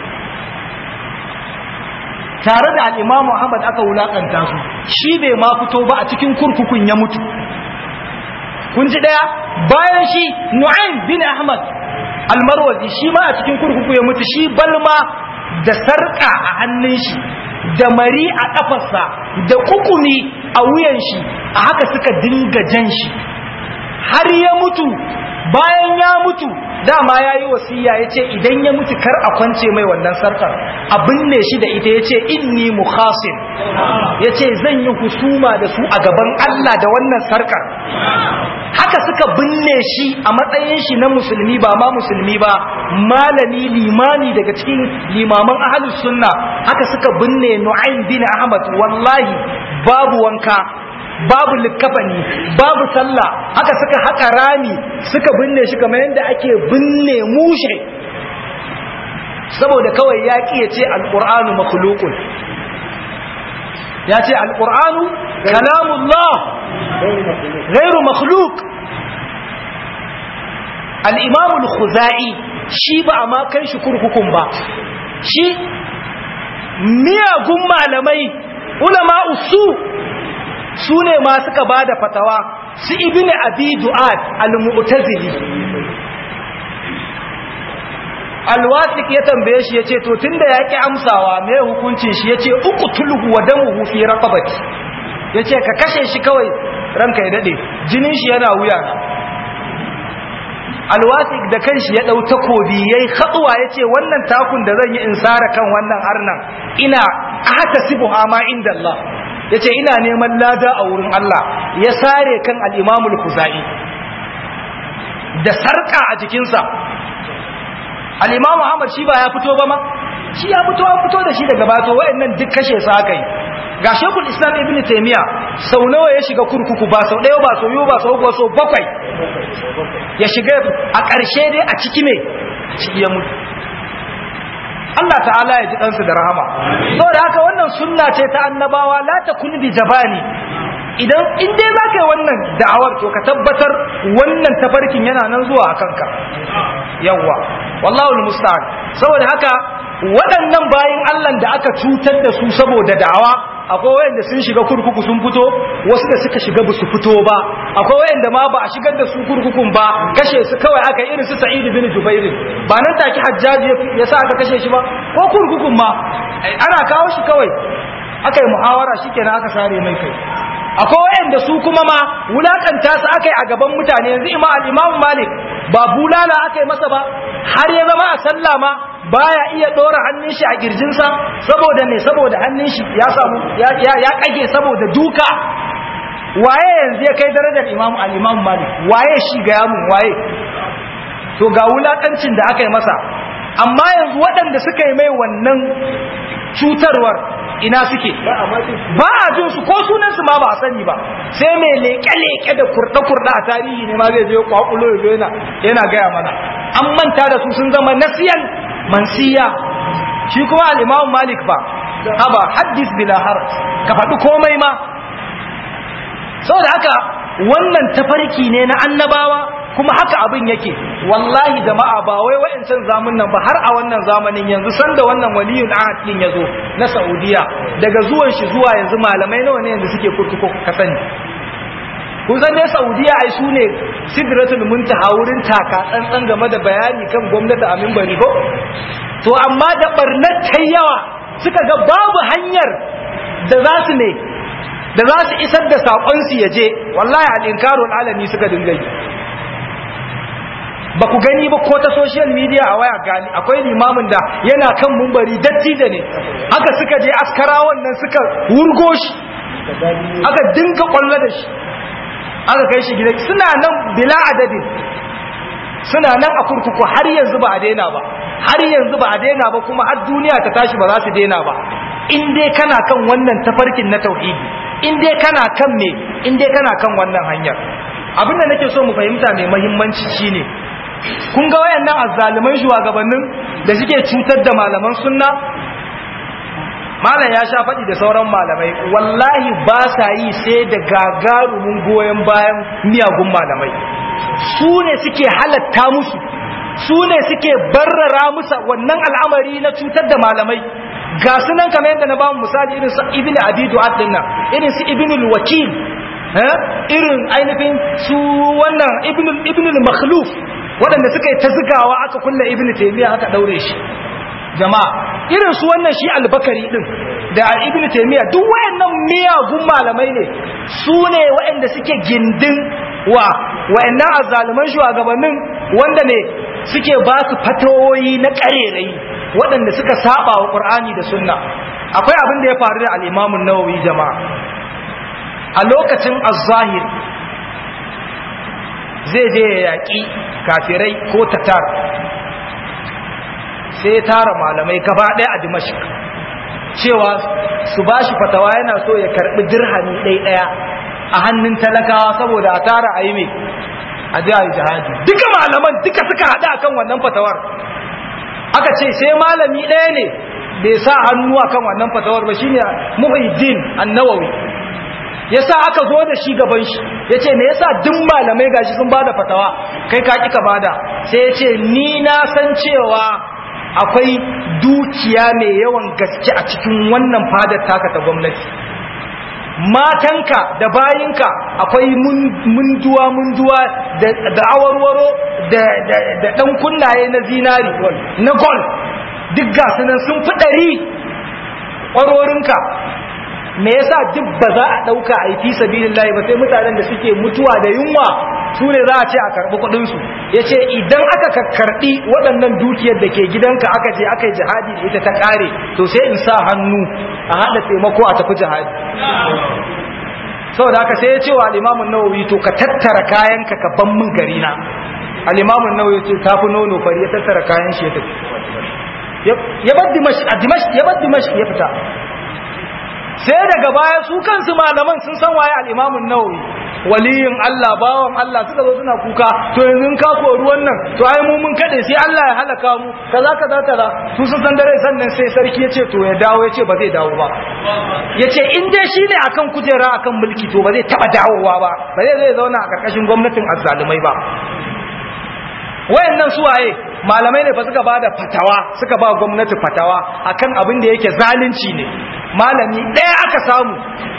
tare da al-Imam Muhammad aka wulakanta su shi bai ma fito ba a cikin kurkukun ya mutu kun ji daya bayan shi Nu'aym bin Ahmad al-Marwazi shi ma a cikin kurkuku ya mutu shi balma da sarka a hannun shi da mari a kafarsa da kukumi a wuyan shi a haka suka dinga jan shi har ya mutu bayan ya mutu dama ya yi wasiya ya ce idan ya mutu kar a kwance mai wannan sarkar a binne shi da ita ya ce inni mukhasim ya ce zan yi husuma da su a gaban Allah da wannan sarkar haka suka binne shi a matsayin shi na musulmi ba ma musulmi ba malami limani daga cikin limaman ahlus sunna haka suka binne Nu'aym bin Ahmad wallahi babu wanka babu likafani babu sallah haka suka haka rami suka binne shi kamar yadda ake binne mushe saboda kawai ya ki yace alqur'anu makhluqun ya ce alqur'anu kalamullah ghairu makhluq. al-imam al-khuzai shi ba a ma kai shi kurkukun ba, shi miyagun malamai ulama su ne ma suka ba da fatawa, su ibn abi du'ad al-mu'tazili. Al-wasiq ya tambaye shi yace to tunda yaki amsawa me hukuncin shi yace uqtuluhu wa damuhu fi raqabati, yace ka kashe shi kawai ranka ya dade, jinin shi yana wuya. Al-wasiq da kanshi ya dau takobi yayi khatwa yace wannan takun da zan yi in sara kan wannan arnan ina ahtasibu ma inda Allah, yace ina neman lada a wurin Allah. Ya sare kan al-imam al-khuzai da sarka a jikinsa. al-imam Ahmad shi ba ya fito ba ma, shi ya fito, an fito da shi daga bato. wayannan duk kashe su aka yi. Ga Sheikhul Islam Ibn Taymiyyah sau nawa ya shiga kurkuku, ba sau ɗaya ba sau biyu ba sau uku sau bakwai ya shiga, a ƙarshe dai a ciki me a ciki ya mutu. Allah ta'ala ya ji ɗansu da rahama. Saboda haka wannan sunna ce ta annabawa, la takun bi jabani. Idan in dai za ka yi wannan da'awar to ka tabbatar wannan tafarkin yana nan zuwa a kanka. Yawwa wallahu almusta'an. Saboda haka waɗannan bayin Allah da aka cutar da su saboda da'awa, akwai wayanda sun shiga kurkuku sun fito, wasu da suka shiga basu fito ba, akwai wayanda ma ba a shigar da su kurkukun ba, kashe su kawai aka, irin su Sa'id bin Jubair ba nan take Hajjaji ya sa aka kashe shi ba, ko kurkukun ma ana kawo shi kawai aka yi muhawara shikenan aka sare mai kai. Akwai wayanda su kuma ma wulakanta su aka yi a gaban mutane. Yanzu Imam Malik ba bulala aka yi masa ba, har ya zama a sallah ma baya iya dora hannun shi a kirjinsa saboda ne, saboda hannun shi ya samu ya kage saboda duka. Waye yanzu ya kai darajar al-Imam Malik? Waye shi ga yamun waye? To ga wulakancin da aka yi masa. Amma yanzu waɗanda suka yi mai wannan cutarwar ina suke? Ba a jin su, ko sunan su ma ba a sani ba, sai mai leke-leke da kurɗa-kurɗa a tarihi ne ma zai je kwakulo yana gaya mana. An manta da su, sun zama nasiyan mansiya. Shi kuma al-Imam Malik ba haba haddis bila haraj, ka faɗi komai ma. Saboda haka wannan tafarki ne na annabawa, kuma haka abin yake. Wallahi jama'a, ba wai wa'ancan zamanin ba, har a wannan zamanin yanzu, sanda wannan waliyul ahad din yazo na Saudiya, daga zuwan shi zuwa yanzu malamai nawa ne yanzu suke kurkuku ka sani? Kun san dai Saudiya ai su ne sidratul muntaha, wurin taka tsantsan game da bayani kan gwamnati a minbari ko? To amma da barnar yawa suka ga babu hanyar da za su ne da za su isar da sakon su yaje, wallahi al-inkarul alani suka dinga yi. Ba ku gani ba ko ta social media a waya gani akwai limamin da yana kan mumbari dattijo ne, haka suka je askarawan nan suka wurgo shi, aka dinga kwallo da shi, aka kai shi gida. Suna nan bila adadin, suna nan a kurkuku har yanzu ba a daina ba, har yanzu ba a daina ba, kuma har duniya ta tashi ba za su daina ba. In dai kana kan wannan tafarkin na tauhidi, in dai kana kan me, in dai kana kan wannan hanyar. Abinda nake so mu fahimta mai muhimmanci shine, kun ga wayannan azzaliman shugabannin da suke cutar da malaman sunna, malam ya sha faɗi da sauran malamai, wallahi ba sa yi sai da gagarumin goyon bayan miyagun malamai. Su ne suke halatta musu, su ne suke barrara musu wannan al'amari na cutar da malamai. Ga sunan kamar yadda na ba mu misali, irin su Ibn Abi Du'ad din nan, irin su Ibn al-Wakil, irin ainihin su wannan Ibn al-Makhluf, waɗanda suka yi ta zigawa aka kulle Ibn Taymiyyah aka daure shi. Jama'a, irin su wannan shi Al-Bakari din da Ibn Taymiyyah, duk wayannan miyagun malamai ne. Su ne waɗanda suke gindin wa wayannan azzaluman shugabannin, wanda ne suke ba su fatawoyi na ƙarerai waɗanda suka saba wa Qur'ani da Sunna. Akwai abin da ya faru da al-Imam an-Nawawi jama'a, a lokacin Az-Zahir zai je ya yaƙi kafirai ko tatar, sai tara malamai gaba ɗaya a Dimashq cewa su ba shi fatawa, yana so ya karɓi dirhami ɗaya a hannun talakawa saboda a tara a yi mai a jihadi. Duka malaman duka suka haɗa akan wannan fatawar. Aka ce sai malami ɗaya ne bai sa hannu akan wannan fatawar ba, shine Muhyiddin An-Nawawi. yasa aka zo da shi gaban shi yace me yasa duk malamai gashi sun bada fatawa kai ka ki ka bada sai yace ni na san cewa akwai dukiya mai yawan gaske a cikin wannan fadar taka ta gwamnati, matanka da bayinka akwai munduwa da awarwaro da dan kunnaye na zinari na gold duk gasu nan sun fi 100 ƙwarorinka. Me yasa duk ba za a ɗauka a yi fi sabilillahi ba sai mutanen da suke mutuwa da yunwa su ne za a ce a karɓi kuɗinsu? Ya ce idan aka karɓi waɗannan dukiyar da ke gidanka aka je aka yi jihadi da ita ta ƙare to sai in sa hannu a haɗa taimako a tafi jihadi. Saboda haka sai ya ce wa al'imamun Nawawi to ka tattara kayanka ka ban min gari na. Al'imamun Nawawi ce ta fi nono fari, ya tattara kayan shi ya tafi. Ya bar Dimashq ya fita. Sai daga baya su kansu malaman sun san waye al-Imam an-Nawawi, waliyin Allah, bawan Allah, suka zo suna kuka to yanzu ka koru wannan to ai mu mun kade sai Allah ya halaka mu kaza su sun san dare sannan sai sarki yace to ya dawo, yace ba zai dawo ba, yace in dai shine akan kujera akan mulki to ba zai taba dawowa ba zai zauna a karkashin gwamnatin azzalumai ba. Wayannan su waye malamai ne fa suka bada fatawa, suka ba gwamnati fatawa akan abin da yake zalunci ne. Malami ɗaya aka samu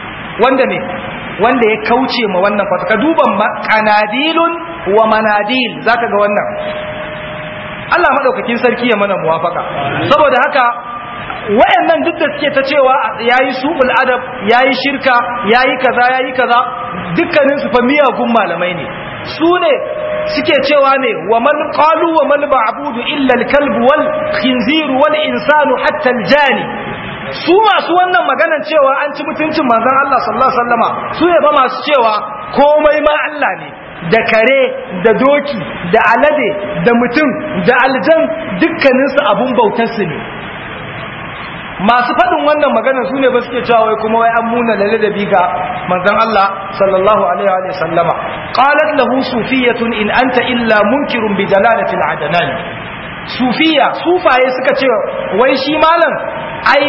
wanda ya kauce ma wannan fata. Ka duba kanadilun wa manadil zaka ga wannan. Allah madaukakin sarki ya mana muwafaka. Saboda haka wayannan duk da suke ta cewa yayi su'ul adab, yayi shirka, yayi kaza dukkanin su fa miyagun malamai ne. Su ne suke cewa ne wa man qalu wa man ba'budu illa al-kalb wal khinzir wal insanu hatta al-jani. Su masu wannan maganan cewa an ci mutuncin manzon Allah sallallahu alaihi wasallama su ne ba masu cewa komai ma Allah ne, da kare da doki da alade da mutum da aljan dukkanin su abun bautar su ne. Masu faɗin wannan maganar su ne ba suke cewa wai kuma wai an muna ladabi ga manzon Allah sallallahu alaihi wa sallama. Qalat lahu sufiyatun in anta illa munkirun bi dalalati al-adnan. Sufaye suka ce wai shi malam ai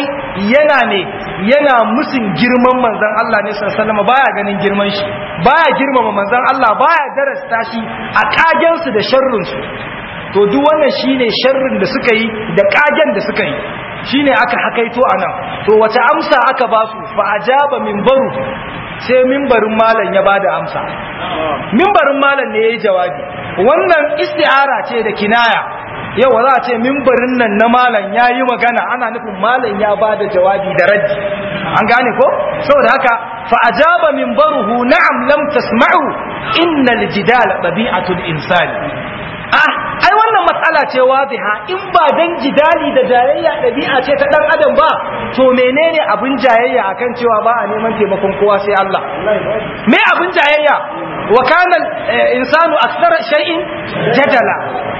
yana musun girman manzon Allah ne sallallahu alaihi wasallam, baya ganin girman shi, baya girmama manzon Allah, baya darasta shi a kagen su da sharrin su. To duk wannan shine sharrin da suka yi da kagen da suka yi shine aka hakaito anan. To wace amsa aka ba su? Fa ajaba minbaru, sai minbarin malam ya bada amsa. Minbarin malam ne yayi jawabi. Wannan isti'ara ce da kinaya. Yau za a ce mimbarin nan na malam ya yi magana, ana nufin malam ya ba da jawabi da raddi. An gane ko? Saboda haka fa'ajaba mimbaruhu na'am lam tasma'u innal jidala tabi'atul insani. Ai wannan matsala ce wadiha, in ba dan jidali da jayayya dabi'a ce ta dan adam ba, to menene abin jayayya akan cewa ba a neman taimakon kowa sai Allah? Me abin jayayya? Wa kana insanu akthara shay'in jadala.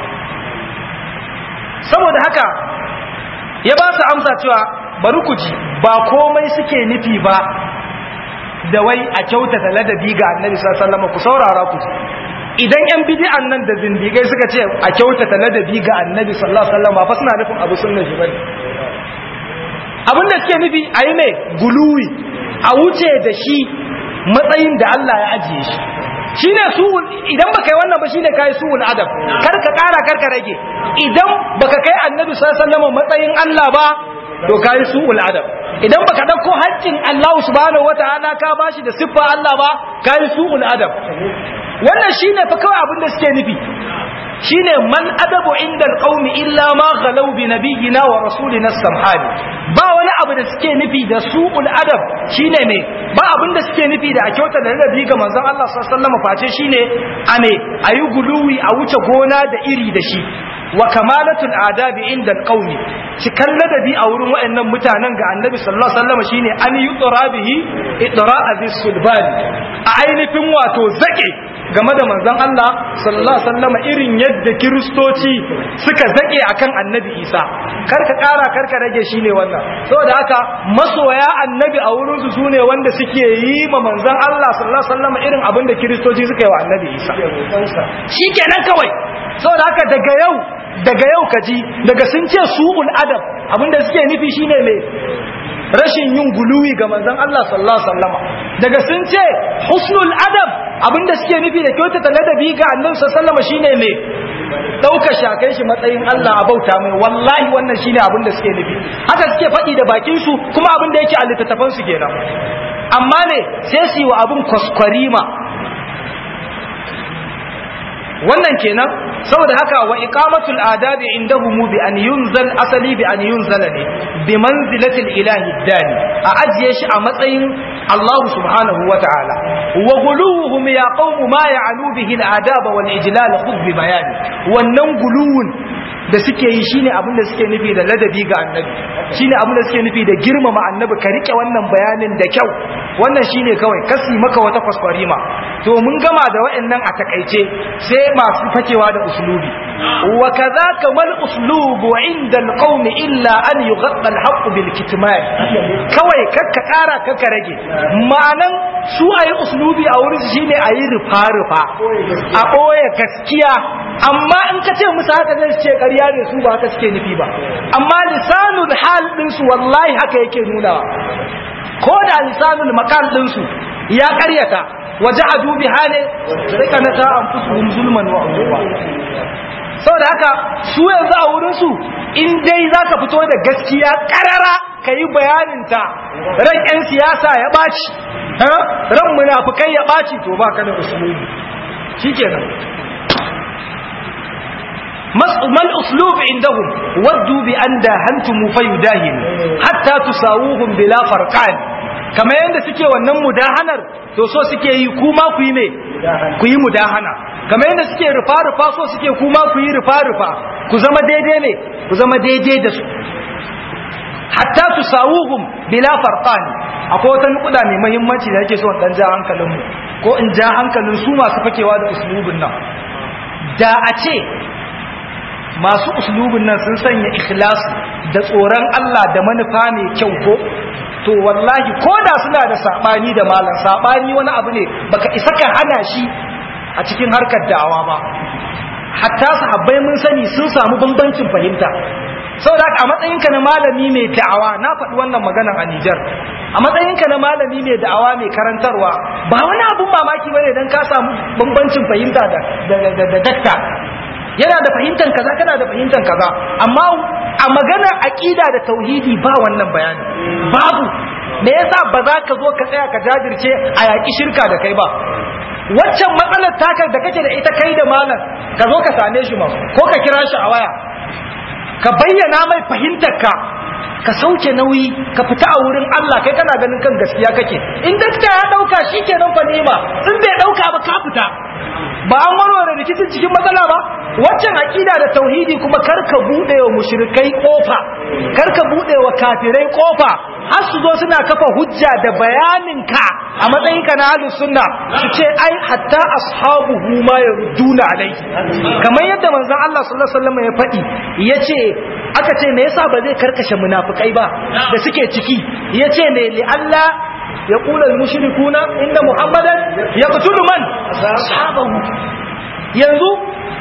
Saboda haka ya ba su amsa cewa bari ku ji, ba komai suke nufi ba da wai a kyautata ladabi ga Annabi sallallahu alaihi wasallam. Ku saurara ku ji, idan yan bid'an nan da zindigai suka ce a kyautata ladabi ga Annabi sallallahu alaihi wasallam fa suna nufin abu sunna shi bane. Abin da suke nufi ayi mai guluwi, a wuce da shi matsayin da Allah ya ajiye shi. Shine su'ul, idan baka yi wannan ba shine kai su'ul adab, kar ka kara kar ka rage. Idan baka kai Annabi sallallahu alaihi wasallam matsayin Allah ba to kai su'ul adab. Idan baka dauko haƙƙin Allah subhanahu wataala ka bashi da siffa Allah ba kai su'ul adab. Wannan shine fa kawai abin da suke nufi. Shine man adabu inda alqaumi illa ma ghalau bi nabiyyina wa rasulina samhani. Ba wani abu da suke nufi da su'ul adab shine ne, ba abin da suke nufi da a kyauta da ladabi ga manzon Allah sallallahu alaihi wasallam face shine ayi guluwi, a wuce gona da iri da shi. Wa kamalatul adabi inda alqaumi, cikan ladabi a wurin wayannan mutanen ga Annabi sallallahu alaihi wasallam shine an yutra bihi itra'a bis-sulban, a ainihin wato zake game da manzon Allah sallallahu alaihi wasallam irin yadda kiristoci suka zake akan Annabi Isa. Karka kara karka rage shine wannan. Saboda haka masoya Annabi a wurin su sune wanda suke yi ma manzon Allah sallallahu alaihi wasallam irin abin da kiristoci suka yi wa Annabi Isa. Shikenan kawai. Saboda haka daga yau kaji, daga sun ce su'ul adab abinda suke nufi shine me rashin yin guluwi ga manzon Allah sallallahu alaihi wasallam daga sun ce husnul adab abinda suke nufi da kyautata ladabi ga annabi sallallahu alaihi wasallam shine me dauka shakai shi matsayin Allah a bauta mai wallahi wannan shine abinda suke nufi haka suke faɗi da bakin su kuma abinda yake a littattafan su kenan amma ne sai su yi wa abin kwaskwarima wannan kenan saboda haka wa iqamatul adabi indahum bi an yunzal asali bi an yunzala ne bi manzilatil ilahi dani a ajiye shi a matsayin Allah subhanahu wa ta'ala wa guluhum ya qawmu ma ya'alu bihi al adaba wal ijlal khudh bi bayani wannan guluwun da suke yi shine abin da suke nufi da ladabi ga annabi shine abin da suke nufi da girmama annabi ka rike wannan bayanin da kyau wannan shine kawai kasi maka wata kwaskwarima to mun gama da waɗannan a takaice sai masu fakewa da uslubi wa kadhaka mal uslubu inda alqawm illa an yughatta alhaq bil kitman kawai kakka kara kakka rage ma'anan su ayi uslubi a wurin shine ayi rufa rufa a boye gaskiya amma in ka ce musu haka zai ce ƙarya ne su ba haka suke nufi ba amma lisanul hal din su wallahi haka yake nunawa ko da lisanul maqal din su ya ƙaryata waja'adu biha ne sai kana ta anfusuhum zulman wa udwa saboda haka su yanzu a wurin su in dai zaka fito da gaskiya karara kai bayanin ta ran ƴan siyasa ya baci ran munafikai ya baci to baka da usulubi shikenan ما الأسلوب عندهم ودوا بأن داهنتم فيداهن حتى تساووهم بلا فرقان كما يند سكي wannan mudahanar to so suke yi kuma ku yi me ku yi mudahana kama yanda suke rufa rufa so suke kuma ku yi rufa rufa ku zama daidai ne ku zama daidai da su hatta tusawuhum bila farqan akwai wata nukuda mai muhimmanci da yake so dan ja hankalin mu ko in ja hankalin su masu fakewa da uslubin nan da a ce masu uslubin nan sun sanya ikhlas da tsoron Allah da manufa mai kyau ko to wallahi ko da suna da sabani da malam sabani wani abu ne baka isa ka hana shi a cikin harkar da'awa ba hatta sahabbai mun sani sun samu bambancin fahimta saboda a matsayinka na malami mai da'awa na faɗi wannan maganar a Nijar a matsayinka na malami mai da'awa mai karantarwa ba wani abun mamaki bane dan ka samu bambancin fahimta da dakta yana da fahimtar kaza kana da fahimtar kaza amma a maganar aqida da tauhidi ba wannan bayani babu me yasa ba za ka zo ka tsaya ka jajirce a yaki shirka da kai ba waccan matsalar taka da kake da ita kai da malam ka zo ka same shi ma ko ka kira shi a waya ka bayyana mai fahimtar ka sauke nauyi ka fita a wurin Allah kai kana ganin kan gaskiya kake in dakta ya dauka shikenan fa ni'ima in bai dauka ba ka fita ba an warware rikicin cikin matsala ba waccan aqida da tauhidi kuma karka bude wa mushrikai kofa karka bude wa kafirai kofa har su zo suna kafa hujja da bayanin ka a matsayin ka na ahlus sunna su ce ai hatta ashabuhu ma yurduna alai kamar yadda manzon Allah sallallahu alaihi wasallam ya faɗi yace aka ce me yasa ba zai karkashe munafikai ba da suke ciki yace ne li Allah yaqulu al-mushrikuna inna muhammadan yaqtulu man ashabahu yanzu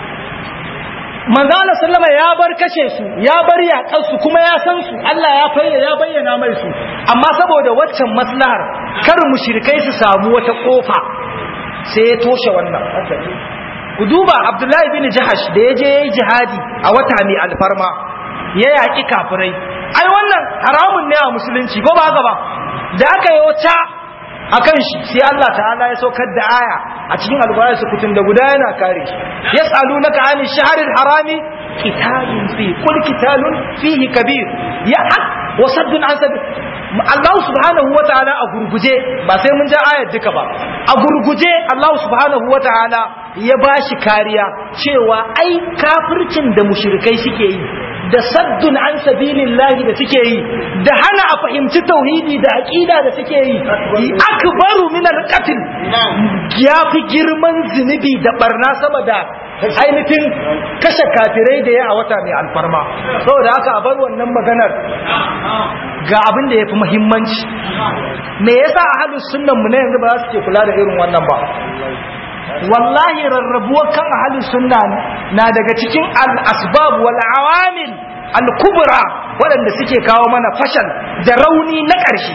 manzala sallama ya bar kashe su ya bar yaƙar su kuma ya san su Allah ya bayyana mai su amma saboda waccan maslahar kar mushrikai su samu wata kofa sai ya toshe wannan ku duba Abdullahi bin Jahash da yaje yayi jihadi a wata mai alfarma ya yaƙi kafirai ai wannan haramun ne a musulunci ko ba haka ba da aka yi wata akan shi sai Allah ta'ala ya saukar da aya a cikin alqur'ani su kutun da guda yana kare shi yasalunaka ani shahril harami qitalun fi qul qitalun fihi kabir ya hak wa saddun an sabil Allah subhanahu wa ta'ala a gurguje ba sai mun ja ayar duka ba a gurguje Allah subhanahu wa ta'ala ya bashi kariya cewa ai kafircin da mushrikai suke yi da saddun an sabilillahi da suke yi da hana a fahimci tauhidi da aqida da suke yi akbaru min al-qatl yafi girman zinubi da barna sama da ainihin kashe kafirai da ya a wata mai alfarma saboda haka a bar wannan maganar ga abin da yafi muhimmanci me yasa ahlus sunnan mu ne yanzu ba za su ke kula da irin wannan ba wallahi rarrabuwar kan ahlus sunna na daga cikin al-asbab wal awamil al-kubra waɗanda suke kawo mana fashal da rauni na ƙarshe.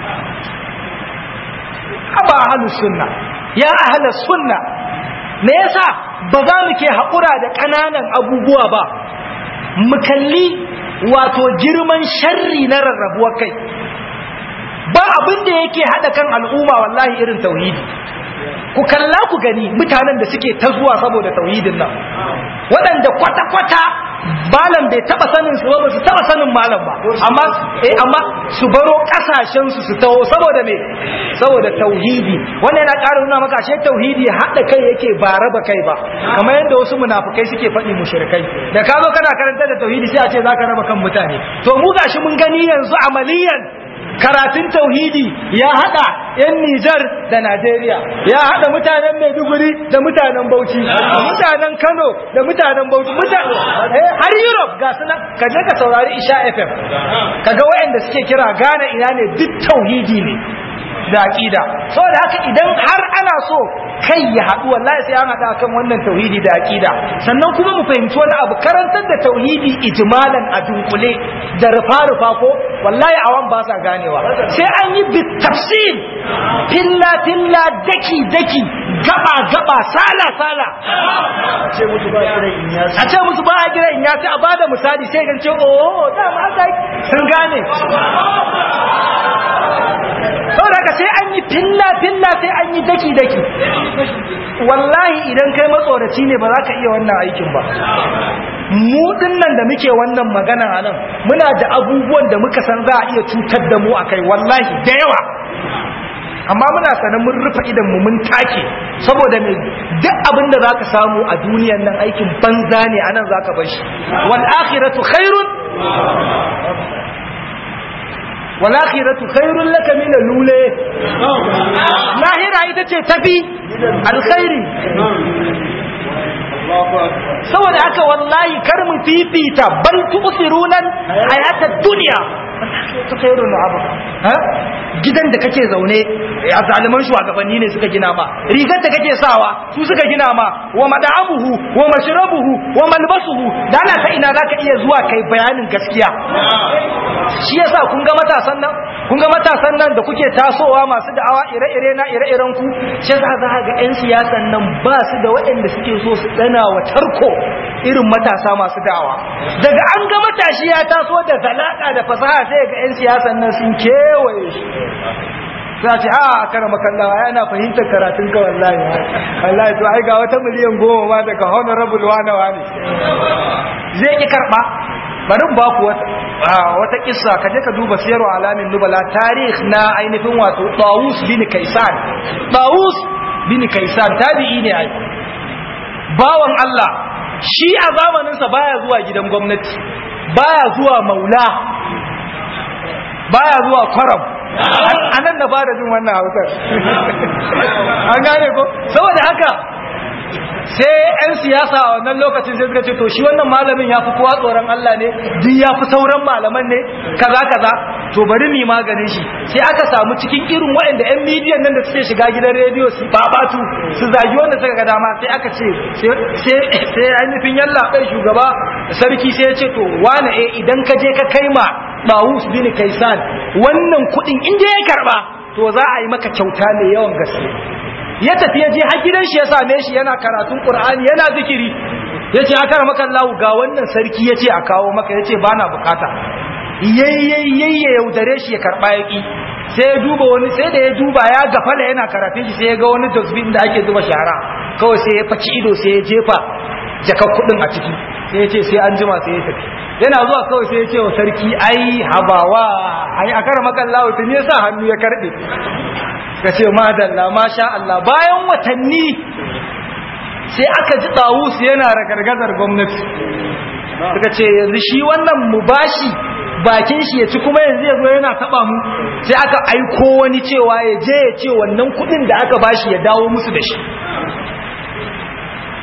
aba ahlus sunna ya ahlus sunna, me yasa ba za mu ke haƙura da ƙananan abubuwa ba, mu kalli wato girman sharri na rarrabuwar kai? Ba abin da yake haɗa kan al'umma wallahi irin tauhidi. Ku kalla ku gani mutanen da suke ta zuwa saboda tauhidin nan, waɗanda kwata-kwata malam bai taɓa sanin su ba su taɓa sanin malam ba, amma su baro ƙasashen su taho saboda me? Saboda tauhidi. Wannan yana ƙara nuna maka ashe tauhidi haɗa kai yake ba raba kai ba, kamar yadda wasu munafukai suke faɗi mushrikai. Da ka zo kana karanta da tauhidi sai a ce zaka raba kan mutane. To mu gashi mun gani yanzu amaliyan karatun tauhidi ya hada yan Nijar da Najeriya, ya hada mutanen Maiduguri da mutanen Bauchi, mutanen Kano da mutanen Bauchi, har Europe ga su nan. Ka je ka saurari Isha FM kaga wayanda suke kira Ghana ina ne, duk tauhidi ne da aqida. Saboda haka idan har ana so kai ya haɗu, wallahi sai an haɗa kan wannan tauhidi da aqida. Sannan kuma mu fahimci wani abu, karantar da tauhidi ijmalan a dunkule da rufa-rufa ko wallahi awan ba sa ganewa, sai an yi bitafsil filla daki gaba sala a ce musu ba a kira in ya sai a bada misali sai gan ce dama aka sun gane. saboda haka sai an yi filla sai an yi daki wallahi idan kai matsoraci ne ba za ka iya wannan aikin ba. Mu dinnan da muke wannan magana a nan muna da abubuwan da muka san za a iya cutar da mu akai, wallahi da yawa, amma muna sanin mun rufe idan mu mun take, saboda me duk abin da zaka samu a duniyar nan aikin banza ne, anan zaka bar shi. Wal akhiratu khairun laka min al-lule. Lahira ita ce tafi alkhairi. Saboda haka wallahi kar mu fifita, bal tu'thiruna hayatad dunya ta khairun abada. Gidan da kake zaune a zaliman shugabanni ne suka gina ma, rigar da kake sawa su suka gina ma, wa mad'amuhu wa mashrabuhu wa malbasuhu, dana ta ina zaka iya zuwa kai bayanin gaskiya? Shi yasa kun ga matasan nan da kuke tasowa masu da'awa ire-iren ku, shi yasa za ga ƴan siyasan nan ba su da waɗanda suke so su dana wa tarko irin matasa masu da'awa. Daga an ga matashi ya taso da zalaka da fasaha sai ga ƴan siyasan nan sun kewaye shi, za ce karama kallawa yana fahimtar karatun ka wallahi to ai ga wata miliyan 10 ma daga honorable wani zai ki karba. Bari ba ku wata kissa, ka je ka duba siyarwa alamin nubala, tarikh na ainihin wato Tawus bin Kaisan tabi'i ne ai, bawan Allah. Shi a zamaninsa baya zuwa gidan gwamnati, baya zuwa maula, baya zuwa kwaram. Anan na fara jin wannan hausar an gane ko? Saboda haka sai 'yan siyasa a wannan lokacin sai suka ce to shi wannan malamin ya fi kowa tsoron Allah ne, duk ya fi sauran malaman ne, kaza to bari mu maganin shi. Sai aka samu cikin irin waɗanda 'yan midiyan nan da suke shiga gidan rediyo su babatu su zagi wanda suka ga dama, sai aka ce sai ainihin yalla kai shugaba sarki sai ya ce to wane idan ka je ka kai ma Tawus bin Kaisan wannan kudin inda ya karba to za a yi maka kyauta mai yawan gaske. Ya tafi ya je har gidan shi ya same shi yana karatun Qur'ani yana zikiri, yace aka maka Allah ga wannan sarki yace a kawo maka, yace bana bukata. Yayye yaudare shi ya karba yaki. Sai ya duba wani, sai da ya duba ya gafala yana karatun shi, sai ya ga wani dustbin da ake zuba shara, kawai sai ya faci ido sai ya jefa jakar kudin a ciki, sai ya ce sai an jima sai ya tafi. Yana zuwa kawai sai ya ce wa sarki ai habawa ai aka maka Allah tun yasa hannu ya karbe. Ka ce madalla masha Allah. Bayan watanni sai aka ji Tawus yana ragargazar gwamnati, suka ce yanzu shi wannan mu bashi bakin shi ya ci kuma yanzu ya zo yana taba mu. Sai aka aiko wani cewa ya je ya ce wannan kudin da aka bashi ya dawo musu da shi.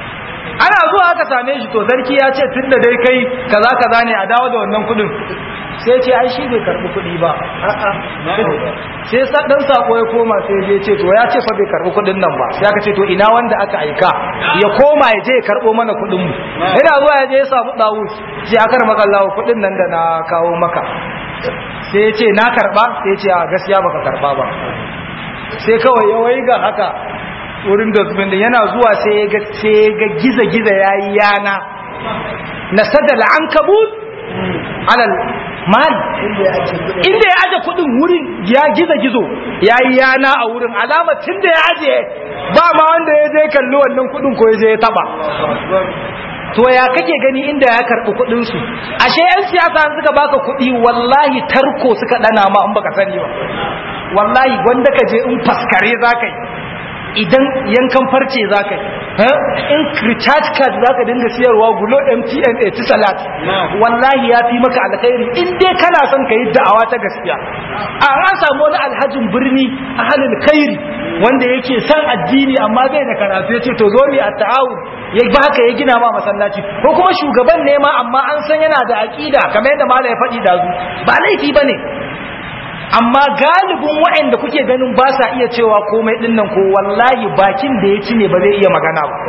Ana zuwa aka same shi, to sarki ya ce tunda dai kai kaza ne a dawo da wannan kudin. sai ce ai shi bai karbi kuɗi ba sai dan sako ya koma sai ya ce to ya ce fa bai karbi kuɗin nan ba sai aka ce to ina wanda aka aika ya koma ya je ya karbo mana kuɗin mu ina zuwa ya je ya samu Dawud sai aka maka Allah kuɗin nan da na kawo maka sai ya ce na karba sai ya ce a gaskiya baka karba ba sai kawai ya waiga haka wurin dustbin din yana zuwa sai ya ga giza yayi yana nasadal ankabut alal mal inda ya aje kudin wurin ya gizo yayi yana a wurin alama tunda ya aje ba ma wanda ya je kallo wannan kudin ko ya je ya taba to ya kake gani inda ya karbi kudin su ashe yan siyasa suka baka kudi wallahi tarko suka dana ma in baka sani ba wallahi wanda ka je in faskare zakai idan yankan farce zakai in recharge card zaka dinga siyarwa gulo MTN Etisalat wallahi yafi maka alkhairi in dai kana son kai da'awa ta gaskiya an samu wani alhajin birni ahlul khairi wanda yake san addini amma bai da karatu yace to zo mi at-ta'awun ya baka ya gina ma masallaci ko kuma shugaban ne ma amma an san yana da aqida kamar yadda malai ya faɗi dazu ba laifi bane amma galibin waɗanda kuke ganin ba sa iya cewa komai dinnan ko wallahi bakin da ya ci ne ba zai iya magana ba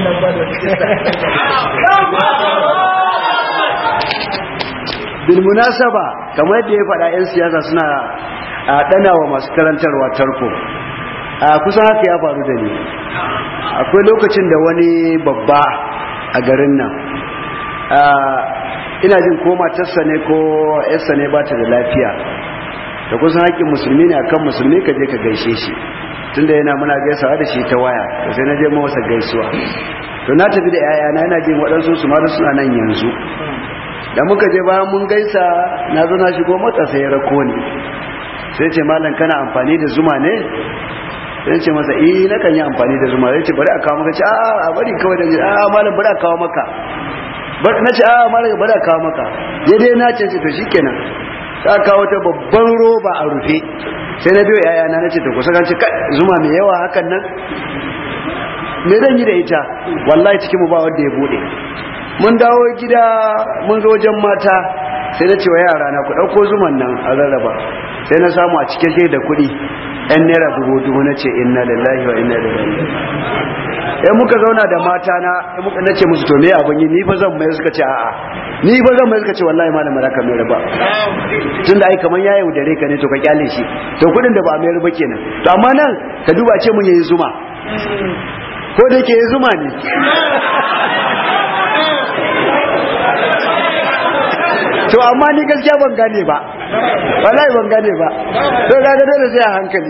bil munasaba kamar yadda ya faɗa 'yan siyasa suna ɗanawa masu karantarwa tarko kusan haka ya faru da ni akwai lokacin da wani babba a garin nan ina jin ko matarsa ne ko yarsa ne ba ta da lafiya da kusan haƙƙin musulmi ne akan musulmi ka je ka gaishe shi tunda yana muna gaisawa da shi ta waya to sai na je masa gaisuwa to na tafi da yayana ina jin waɗansu su ma suna nan yanzu da muka je bayan mun gaisa na zo na shigo mota sai ya rako ni sai ce malam kana amfani da zuma ne sai ce masa na kan yi amfani da zuma sai ce bari a kawo maka ce a bari kawai da malam bari a kawo maka na ce malam bari a kawo maka daidai na ce to shikenan ta kawo ta babban roba a rufe sai na biyo yayana na ce ta kusa kan ce zuma mai yawa hakan nan me zan yi da ita wallahi cikin mu ba wanda ya bude mun dawo gida mun zo wajen mata sai na ce wa yara na ku dauko zuman nan a rarraba sai na samu a cike shi da kuɗi ɗan naira 2000 na ce inna lillahi wa inna ilaihi raji'un muka zauna da mata na na ce musu to me abin yi ni fa zan mai suka ce a'a ni fa zan mai suka ce wallahi malam baraka mai riba tunda ai kaman yayi udare ka ne to ka kyale shi to kudin da ba mai riba kenan to amma nan ka duba ce mun yayi zuma ko da yake yayi zuma ne to amma ni gaskiya ban gane ba wallahi ban gane ba to ga da dole sai a hankali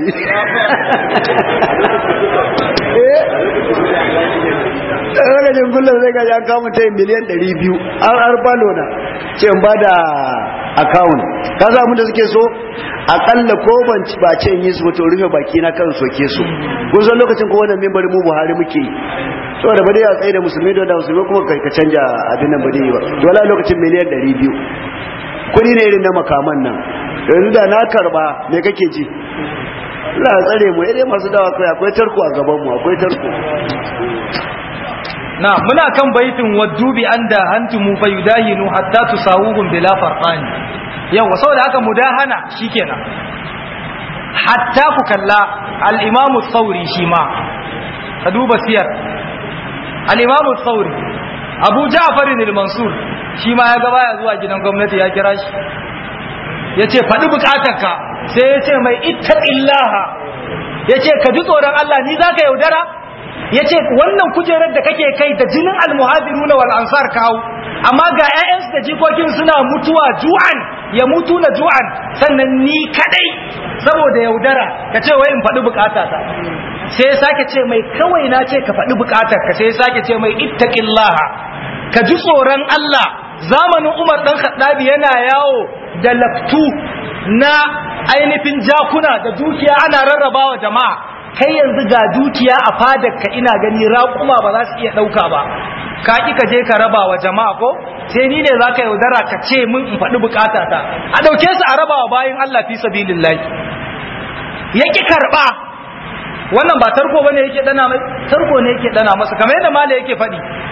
ragajin kullum zai gaji an kawo ta miliyan 200 an arbalo na ce ba da akawun ka za mu da suke so akalla ko ban ba ce yi su wato rufe baki na kan soke su kun san lokacin ko wannan member mu Buhari muke yi saboda ba dai a tsaye da musulmi da musulmi kuma ka canja abin nan ba dai ba to wala lokacin miliyan 200 kudi ne irin na makaman nan yanzu da na karba me kake ji Allah tsare mu idan masu dawa kai akwai tarko a gaban mu akwai tarko na muna kan baitin waddubi anda hantumu fayudahinu hatta tusawuhum bila farqani yawa saboda haka mudahana shikenan hatta ku kalla al-imam ath-thawri shi ma ka duba siyar al-imam ath-thawri Abu Ja'far al-Mansur shi ma ya ga baya zuwa gidan gwamnati ya kira shi yace faɗi bukatarka sai yace mai ittaqillaha yace ka ji tsoron Allah ni zaka yaudara yace wannan kujerar da kake kai da jinin al-muhajirun wal ansar kawo amma ga ƴaƴansu da jikokin suna mutuwa ju'an ya mutu na ju'an sannan ni kadai saboda yaudara kace wai in faɗi bukatata sai ya sake ce mai kawai na ce ka faɗi bukatarka sai ya sake ce mai ittaqillaha ka ji tsoron Allah zamanin Umar dan Khattabi yana yawo da laftu na ainihin jakuna da dukiya ana rarrabawa jama'a kai yanzu ga dukiya a fadarka ina gani raƙuma ba za su iya ɗauka ba ka ƙi ka je ka raba wa jama'a ko sai ni ne za ka yaudara ka ce min in faɗi bukatata a ɗauke su a raba wa bayan Allah fi sabilillahi ya ƙi karɓa wannan ba tarko bane yake dana mai tarko ne yake dana masa kamar yadda mala yake faɗi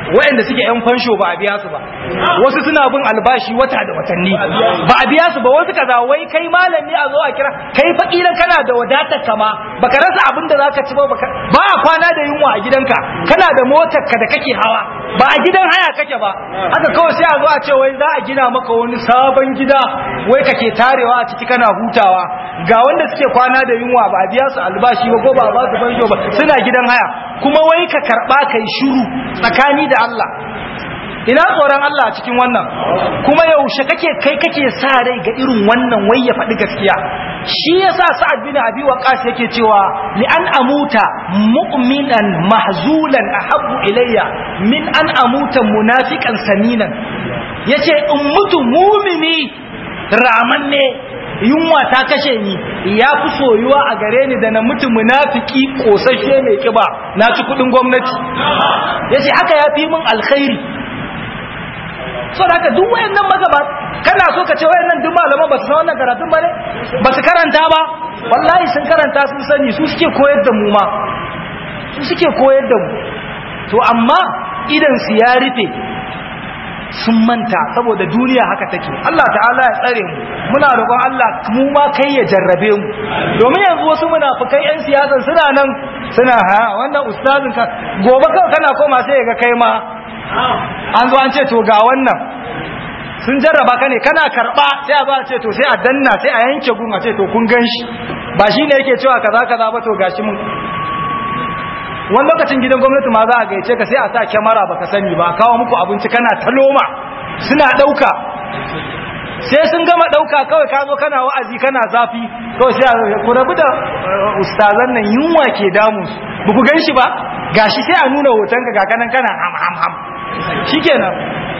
waɗanda suke yan fansho ba a biya su ba, wasu suna bin albashi wata da watanni ba a biya su ba, wasu kaza wai kai malami a zo a kira kai fakila kana da wadatar kama baka rasa abin da zaka ci ba ba a kwana da yunwa a gidanka, kana da motar ka da kake hawa ba a gidan haya kake ba, haka kawai sai a zo a ce wai za a gina maka wani sabon gida wai kake tarewa a ciki kana hutawa, ga wanda suke kwana da yunwa ba a biya su albashi ba ko ba ba su fansho ba suna gidan haya, kuma wai ka karba kai shiru tsakani da Allah. Ina tsoron Allah a cikin wannan, kuma yaushe kake sa rai ga irin wannan wai ya faɗi gaskiya. Shi yasa Sa'ad bin Abi Waqqas yake cewa li an amuta mu'minan mahzulan ahabbu ilayya min an amuta munafiqan saminan, yace in mutu mu'mini ramanne yunwa ta kashe ni ya fi soyuwa a gare ni da na mutu munafiki kosashe mai kiba na ci kudin gwamnati, yace haka ya fi min alkhairi. So da haka duk wayannan magaba kana so ka ce wayannan duk malaman ba su san wannan karatun ba ne, ba su karanta ba, wallahi sun karanta sun sani, su suke koyar da mu ma, su suke koyar da mu. To amma idan su ya rufe sun manta saboda duniya haka take. Allah ta'ala ya tsare mu, muna roƙon Allah mu ma kai ya jarrabe mu, domin yanzu wasu munafikai yan siyasa suna nan suna wannan ustazin ka gobe kawai kana koma sai ga kai ma an zo an ce to ga wannan sun jarraba ka ne kana karba sai a zo a ce to sai a danna sai a yanke gun a ce to kun ganshi ba shine yake cewa kaza kaza ba to gashi mun. Wani lokacin gidan gwamnati ma za a gaice ka sai a sa kyamara baka sani ba, kawo muku abinci kana taloma suna dauka, sai sun gama dauka kawai ka zo kana wa'azi kana zafi kawai sai ku rabu da ustazan nan yunwa ke damu ba ku ganshi ba gashi sai a nuna hotonka ga kanan kana ham shikenan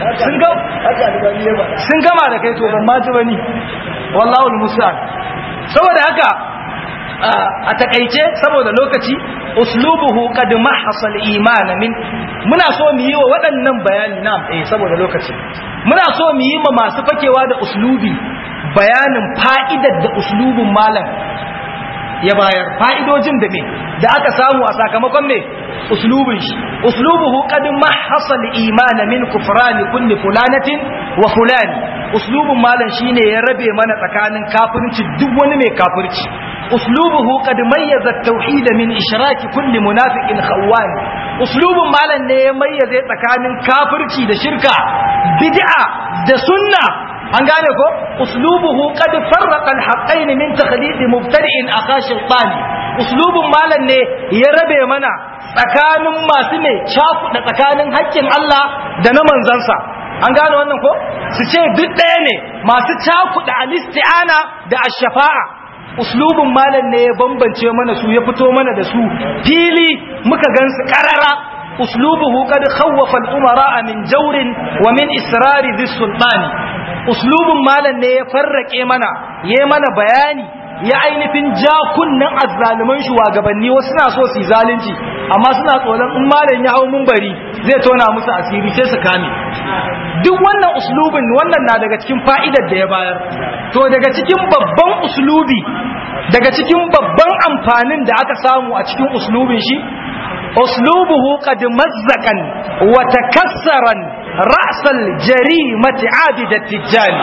sun gama da kai to ban ma ji bane wallahi almusta'an. saboda haka a takaice saboda lokaci uslubuhu qad mahasa al-iman min muna so mu yi wa waɗannan bayani na saboda lokaci muna so mu yi ma masu fakewa da uslubi bayanin fa'idar da uslubin malam ya bayar, fa'idojin da me da aka samu a sakamakon me uslubin shi. Uslubuhu qad mahasa al-iman min kufran kulli fulanatin wa fulani. Uslubin malam shine ya rabe mana tsakanin kafirci duk wani mai kafirci. Uslubuhu qad mayyaza at-tauhid min ishraki kulli munafiqin khawan. Uslubin malam ne ya mayyaze tsakanin kafirci da shirka, bid'a da sunna. An gane ko uslubuhu qad farraqa al-haqqayn min takhlid mubtadi'in aka shaytani. Uslubun malan ne ya rabe mana tsakanin masu ne cakuɗa tsakanin haƙƙin Allah da na manzansa. An gane wannan ko su ce duk ɗaya ne, masu cakuɗa al-isti'ana da ash-shafa'a. Uslubun malan ne ya bambance mana su, ya fito mana da su fili muka gansu karara. Uslubuhu qad khawwafa al-umara min jawrin wa min israri dhis-sultani. Uslubun malan ne ya farrake mana, yayi mana bayani, ya ainihin jakunnan azzaluman shugabanni. Wasu suna so su zalunci amma suna tsoron in malan ya hawo munbari zai tona musu asiri sai su kame. Duk wannan uslubin wannan na daga cikin fa'idar da ya bayar. To daga cikin babban uslubi, daga cikin babban amfanin da aka samu a cikin uslubin shi, uslubuhu qad mazzaqan wa takassaran ra'sal jarimati abidat tijani.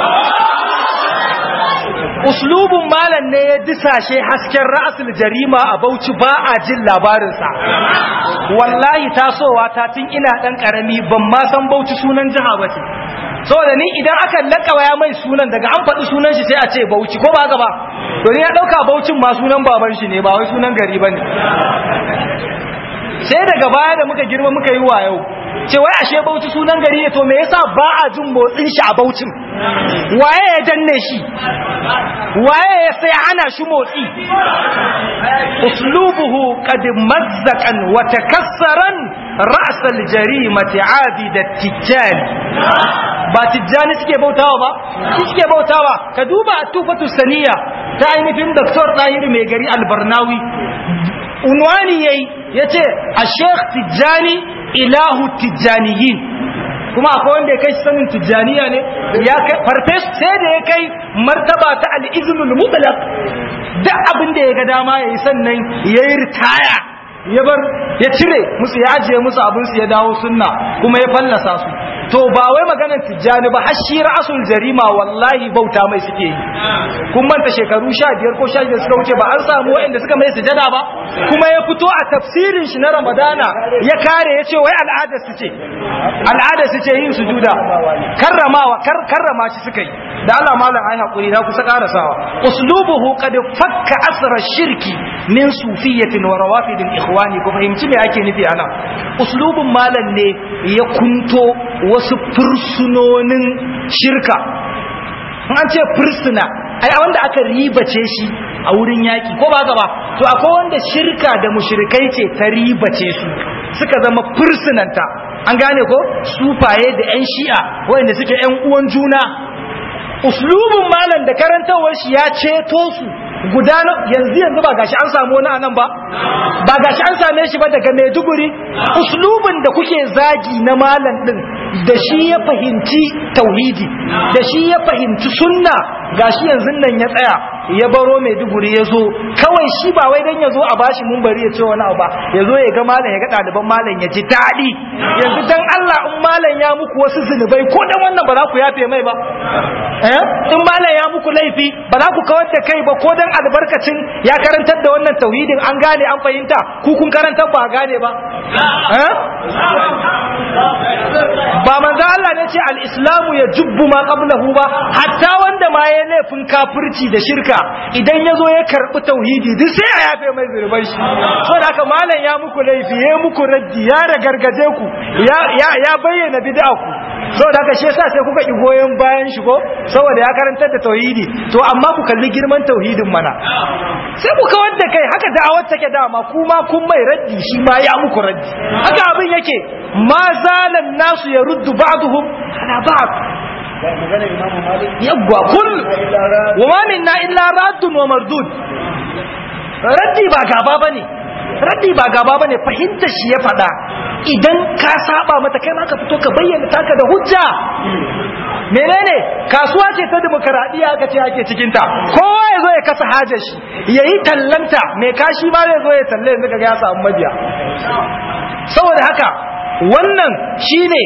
Uslubun malan ne ya disashe hasken ra'sul jarima a Bauchi ba a jin labarinsa. Wallahi tasowa ta tun ina dan karami ban ma san Bauchi sunan jiha ba ce, saboda ni idan aka lakawaya mai sunan daga an faɗi sunan shi sai a ce Bauchi, ko ba haka ba? To ni ya dauka Bauchin ma sunan baban shi ne ba wai sunan gari bane. Sai daga baya da muka girma muka yi wayo ce wai ashe Bauchi sunan gari ne, to me yasa ba a jin motsin shi a Bauchin? Waye ya danne shi? Waye ya sai ana shi motsi? Uslubuhu qad mazzaqan wa takassaran ra's al-jarimati abidat tijani. Ba tijani suke bautawa ba, shi suke bautawa. Ka duba Tufatu Saniya ta ainihin Dr. Tahir Mai Gari Al-Barnawi, unwani yayi yace a Sheikh Tijani ilahu tijaniyin. Kuma akwai wanda ya kai sanin tijaniya ne, ya kai farfes sai da ya kai martaba ta al-iznul mutlaq, duk abin da ya ga dama yayi sannan yayi ritaya ya cire musu, ya ajiye musu abin su ya dawo sunna kuma ya fallasa su. To ba wai maganar Tijjani ba, har shi ra'asul jarima wallahi bauta mai suke yi. Kun manta shekaru 15 ko 16 suka wuce ba an samu waɗanda suka mai sujada ba, kuma ya fito a tafsirin shi na Ramadana ya kare ya ce wai al'ada su ce yin sujuda, karrama shi suka yi. Da Allah malam ai hakuri na kusa karasawa. Uslubuhu qad fakka asra shirki min sufiyatin wa rawafidin ikhwani. Ku fahimci me ake nufi ana. Uslubun malam ne ya kunto wasu fursunonin shirka. An ce fursuna ai wanda aka ribace shi a wurin yaki, ko ba ba? To akwai wanda shirka da mushrikai ce ta ribace su suka zama fursunanta. An gane ko? Sufaye da yan shi'a wanda suke yan uwan juna. Uslubun malam da karantawar shi ya ceto su yanzu ba gashi an samu wani anan ba gashi an same shi ba daga Maiduguri. Uslubun da kuke zagi na malam din da shi ya fahimci tauhidi, da shi ya fahimci sunna, gashi yanzu nan ya tsaya ya baro Maiduguri ya zo kawai shi ba wai dan ya zo a bashi munbari ya ce wani abu ba, ya zo ya ga malam, ya ga ɗaliban malam ya ji daɗi. Yanzu dan Allah in malam ya muku wasu zunubai ko dan wannan ba za ku yafe mai ba? In malam ya muku laifi ba za ku kawar da kai ba ko dan albarkacin ya karantar da wannan tauhidin an gane an fahimta, ku kun karantar ba gane ba? Ba manzo Allah ne ce al-islamu ya jubbu ma qablahu ba, hatta wanda ma ya laifin kafirci da shirka idan yazo ya karbi tauhidi duk sai a yafe mai zurban shi. Saboda haka malam ya muku laifi, ya muku raddi, ya ragargaje ku, ya bayyana bid'a ku. Saboda haka shi yasa sai kuka ki goyen bayan shi ko saboda ya karantar da tauhidi. To amma ku kalli girman tauhidin mana, sai ku kawar da kai. Haka da'awar take dama, kuma kun mai raddi, shi ma ya muku raddi. Haka abin yake. Ma zalan nasu yaruddu ba'duhum ala ba'd. Yawwa kul wa ma minna illa raddun wa mardud. Raddi ba gaba bane, fahimta shi ya fada. Idan ka saba mata kai ma ka fito ka bayyana taka da hujja. Menene kasuwa ce ta demokaradiyya aka ce ake cikin ta, kowa ya zo ya kasa hajar shi yayi tallanta, mai kashi ma zai zo ya talle, yanzu kaga ya samu mabiya. Saboda haka wannan shine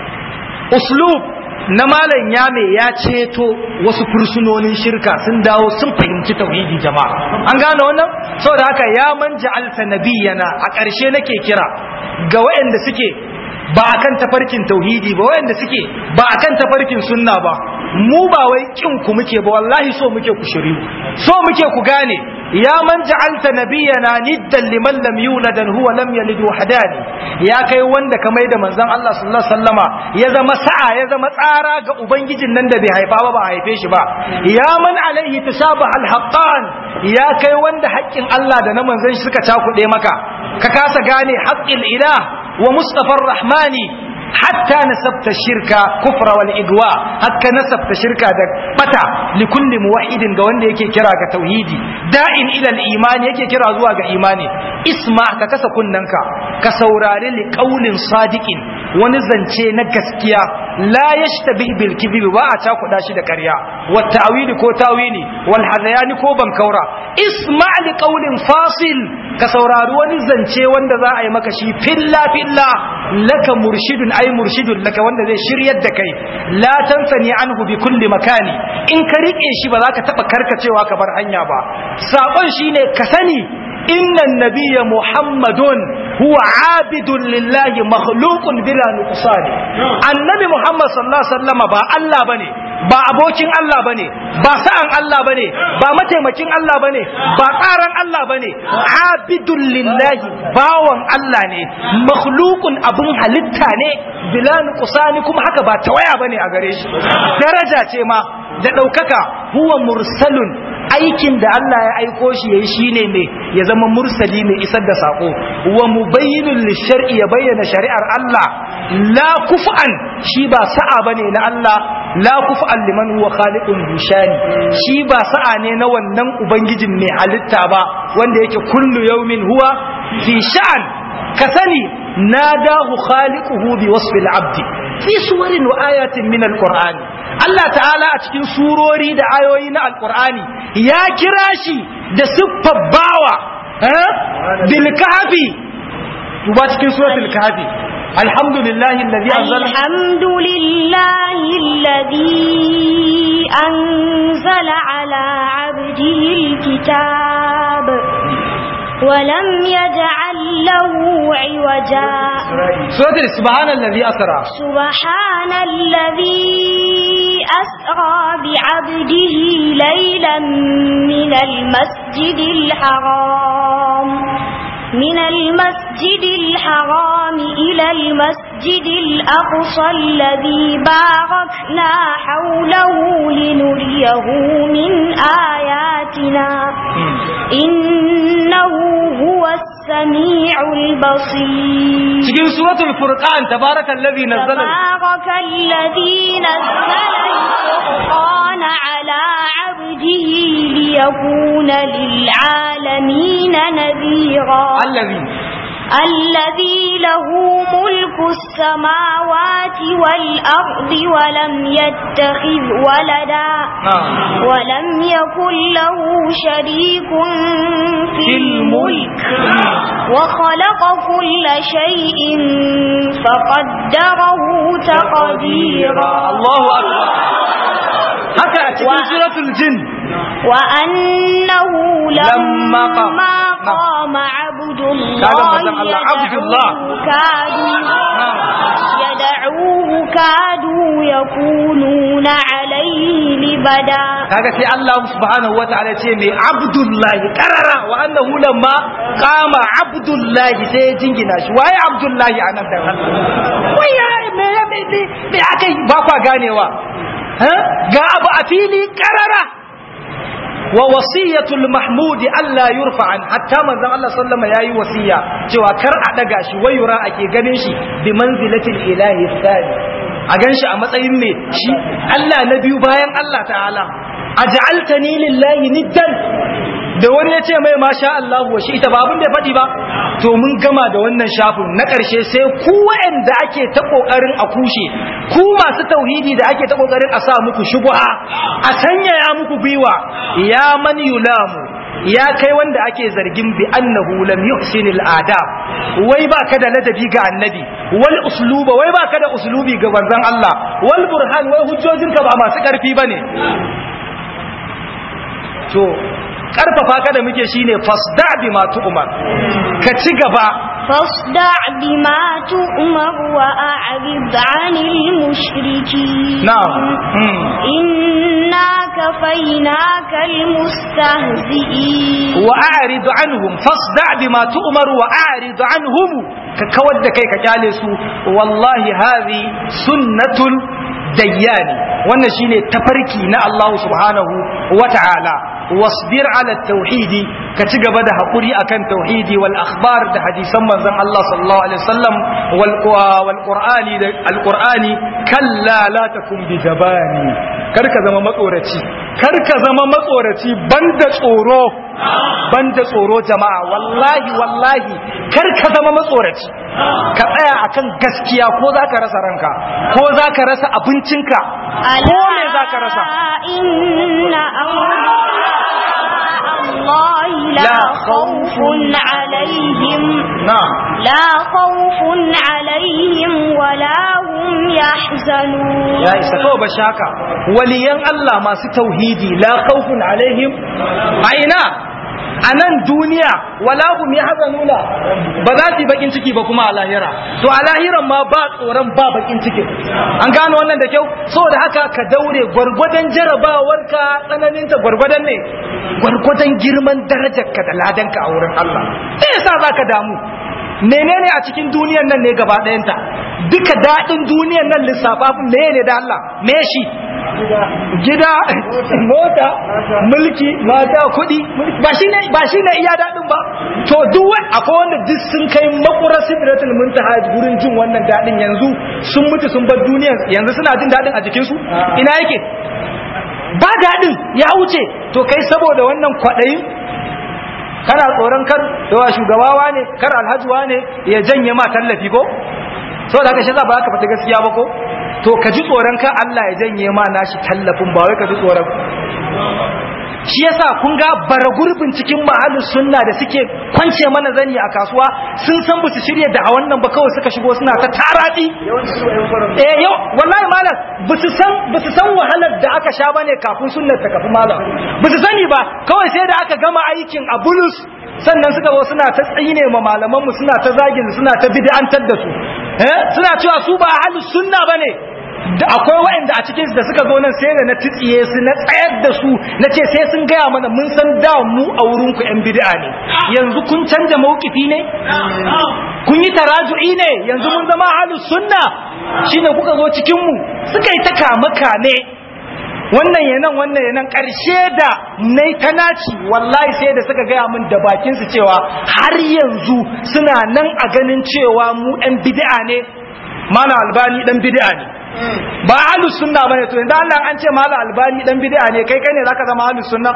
uslub na malam yame, ya ceto wasu fursunonin shirka sun dawo sun fahimci tauhidi jama'a. An gane wannan? Saboda haka ya man ja'alta nabiyana, a ƙarshe nake kira ga waɗanda suke ba akan tafarkin tauhidi ba, waɗanda suke ba akan tafarkin sunna ba. Mu ba wai kin ku muke ba, wallahi so muke ku shiriyu, so muke ku gane. Ya man ja'alta nabiyana niddan liman lam yulad huwa lam yalid wahdani. Ya kai wanda ka maida manzon Allah sallallahu alaihi wasallama ya zama sa'a, ya zama tsara ga ubangijin nan da bai haifa ba a haife shi ba. Ya man alaihi tasabaha alhaqqan. Ya kai wanda haƙƙin Allah da na manzon shi suka cakuɗe maka, ka kasa gane haqqil ilah wa mustafar rahmani. Hatta nasabta shirka kufra wal igwa, hakka nasabta shirka da bata li kulli muwahhidin ga wanda yake kira ga tauhidi, da'in ila al imani, yake kira zuwa ga imani. Isma, ka kasa kunnanka ka saurari li qaulin sadiqin, wani zance na gaskiya, la yashtabi bil kidhib, ba a takuda shi da ƙarya, wa ta'wili ko tawili, wal hadayani ko bankaura. Isma li qaulin fasil, ka saurari wani zance wanda za a yi maka shi filla filla, laka murshidun ay murshidun laka, wanda zai shiryar da kai. La tansani anhu bi kulli makani, in ka rike shi ba za ka taba karkacewa ka bar hanya ba. Sakon shine ka sani innan nabiyya muhammadun huwa abidun lillahi makhluqun bila nuqsani. Annabi Muhammad sallallahu alaihi wasallam ba Allah bane, ba abokin Allah bane, ba sa'an Allah bane, ba mataimakin Allah bane, ba tsaran Allah bane. Abidun lillahi, bawan Allah ne, makhluqun abun halitta ne, bila nuqsani, kuma haka ba tawaya bane a gare shi, daraja ce ma da daukaka. Huwa mursalun, aikin da Allah ya aiko shi yayi shine mai ya zama mursali mai isar da sako. Wa mubayyinul lishar'i, ya bayyana shari'ar Allah. La kuf'an, shi ba sa'a bane na Allah. La kuf'an liman huwa khaliqun bishani, shi ba sa'a ne na wannan ubangijin mai halitta ba wanda yake kullu yawmin huwa fi sha'an. Ka sani nadahu khaliquhu bi wasfil abdi fi suwarin wa ayatin min alqur'ani. Allah ta'ala a cikin surori da ayoyi na alqur'ani ya kira shi da siffar bawa bil kahfi duba cikin suratul kahfi alhamdulillahi alladhi anzala ala 'abdihi alkitab ولم يجعل له عوجا سبحان الذي أسرى بعبده ليلا من المسجد الحرام إلى المسجد الأقصى الذي باركنا حوله لنريه من آياتنا إنه هو السميع البصير. تجي سورة الفرقان تبارك الذي نزل الفرقان على عبده ليكون للعالمين نذيرا. الذي له ملك السماوات والأرض ولم يتخذ ولدا ولم يكن له شريك في الملك وخلق كل شيء فقدره تقديرا. الله أكبر. هكذا سورة الجن وأنه لما قام عبد الله يدعوه كادوا يكونون عليه لبدا. kaga sai Allah subhanahu wataala ce mai Abdullahi karara wa annahu lamma qama Abdullahi sai jingina shi waye Abdullahi anan da Allah waya me akai ba kwa ganewa ga abu a fili karara wa wasiyatul mahmudi alla yurfa'an hatta manzon Allah sallama yayi wasiya cewa kar a daga shi wayura ake ganin shi bi manzilatil ilahi thani a ganshi a matsayin me shi Allah na biyu bayan Allah ta'ala aj'altani lillahi niddan da wani ya ce mai masha Allah wa shi ita ba abin da ya faɗi ba to mun gama da wannan shafin na ƙarshe sai ku wa'anda ake ta ƙoƙarin a kushe ku masu tauhidi da ake ta ƙoƙarin a sa muku shubha a sanyaya muku gwiwa ya man yulamu ya kai wanda ake zargin bi annahu lam yuhsinil adab wai baka da ladabi ga annabi wal usluba wai baka da uslubi ga manzon Allah wal burhan wai hujjojinka ba masu ƙarfi bane to karfafa ka da muke shine fasda bima tu'mar ka ci gaba fasda bima tu'mar wa a'rid 'anil mushrikeen na'am inna kafaynaka almustahzi'in wa a'rid 'anhum fasda bima tu'mar wa a'rid 'anhum ka kawar da kai ka kyale su wallahi hadhi sunnatul dayyani wannan shine tafarki na Allah subhanahu wata'ala wasbir ala tauhidi ka ci gaba da hakuri akan tauhidi wal akhbar da hadisan manzon Allah sallallahu alaihi wasallam wal qur'ani da al qur'ani kalla la takum bi jabani kar ka zama matsoraci banda tsoro jama'a wallahi kar ka zama matsoraci ka tsaya akan gaskiya ko zaka rasa ranka ko zaka rasa abincinka ko me zaka rasa inna الله لا خوف عليهم لا خوف عليهم ولا هم يحزنون يا إسكو بشاكا وليان الله ما ستوهيدي لا خوف عليهم أين anan duniya wala hum yahzanuna ba za su bakin ciki ba kuma a lahira to a lahiran ma ba tsoron ba bakin ciki an gano wannan da kyau saboda haka ka daure gwargwadon jarabawarka tsananinta gwargwadon ne gwargwadon girman darajarka da ladanka a wurin Allah me yasa zaka damu menene a cikin duniyar nan ne gaba ɗayanta duka daɗin duniyar nan lissafafin ne da Allah me shi gida mota mulki mata kuɗi ba shi ne iya daɗin ba to duk wani akwai wanda duk sun kai makurar sidratul muntaha gurin jin wannan daɗin yanzu sun mutu sun bar duniyar yanzu suna jin daɗin a jikinsu ina yake ba daɗin ya wuce to kai saboda wannan kwaɗayin kana tsoron kar yawa shugabawa ne kar alhajiwa ne ya janye ma tallafi ko saboda haka shi za ba ka fata gaskiya ba ko to ka ji tsoron ka Allah ya janye ma nashi tallafin ba wai ka ji tsoron shi yasa kun ga bara gurbin cikin mahalus sunna da suke kwance mana zani a kasuwa sun san ba su shirye da a wannan ba kawai suka shigo suna ta taradi yau wallahi malam ba su san wahalar da aka sha bane kafin sunnar ta kafi malam ba su sani ba kawai sai da aka gama aikin a bulus sannan suka zo suna ta tsine ma malaman mu suna ta zagin suna ta bid'antar da su suna cewa su ba ahlus sunna bane da akwai waɗanda a cikin da suka zo nan sai da na titsiye su na tsayar da su na ce sai sun gaya mana mun san da mu a wurin ku yan bid'a ne yanzu kun canja mawkifi ne kun yi taraju'i ne yanzu mun zama ahlus sunna shine kuka zo cikin mu suka yi ta kame wannan yanan karshe da nai ta naci wallahi sai da suka gaya min da bakin su cewa har yanzu suna nan a ganin cewa mu ɗan bid'a ne Malam Albani dan bid'a ne ba ahlus sunna bane to idan Allah an ce Malam Albani dan bid'a ne kai ne zaka zama ahlus sunna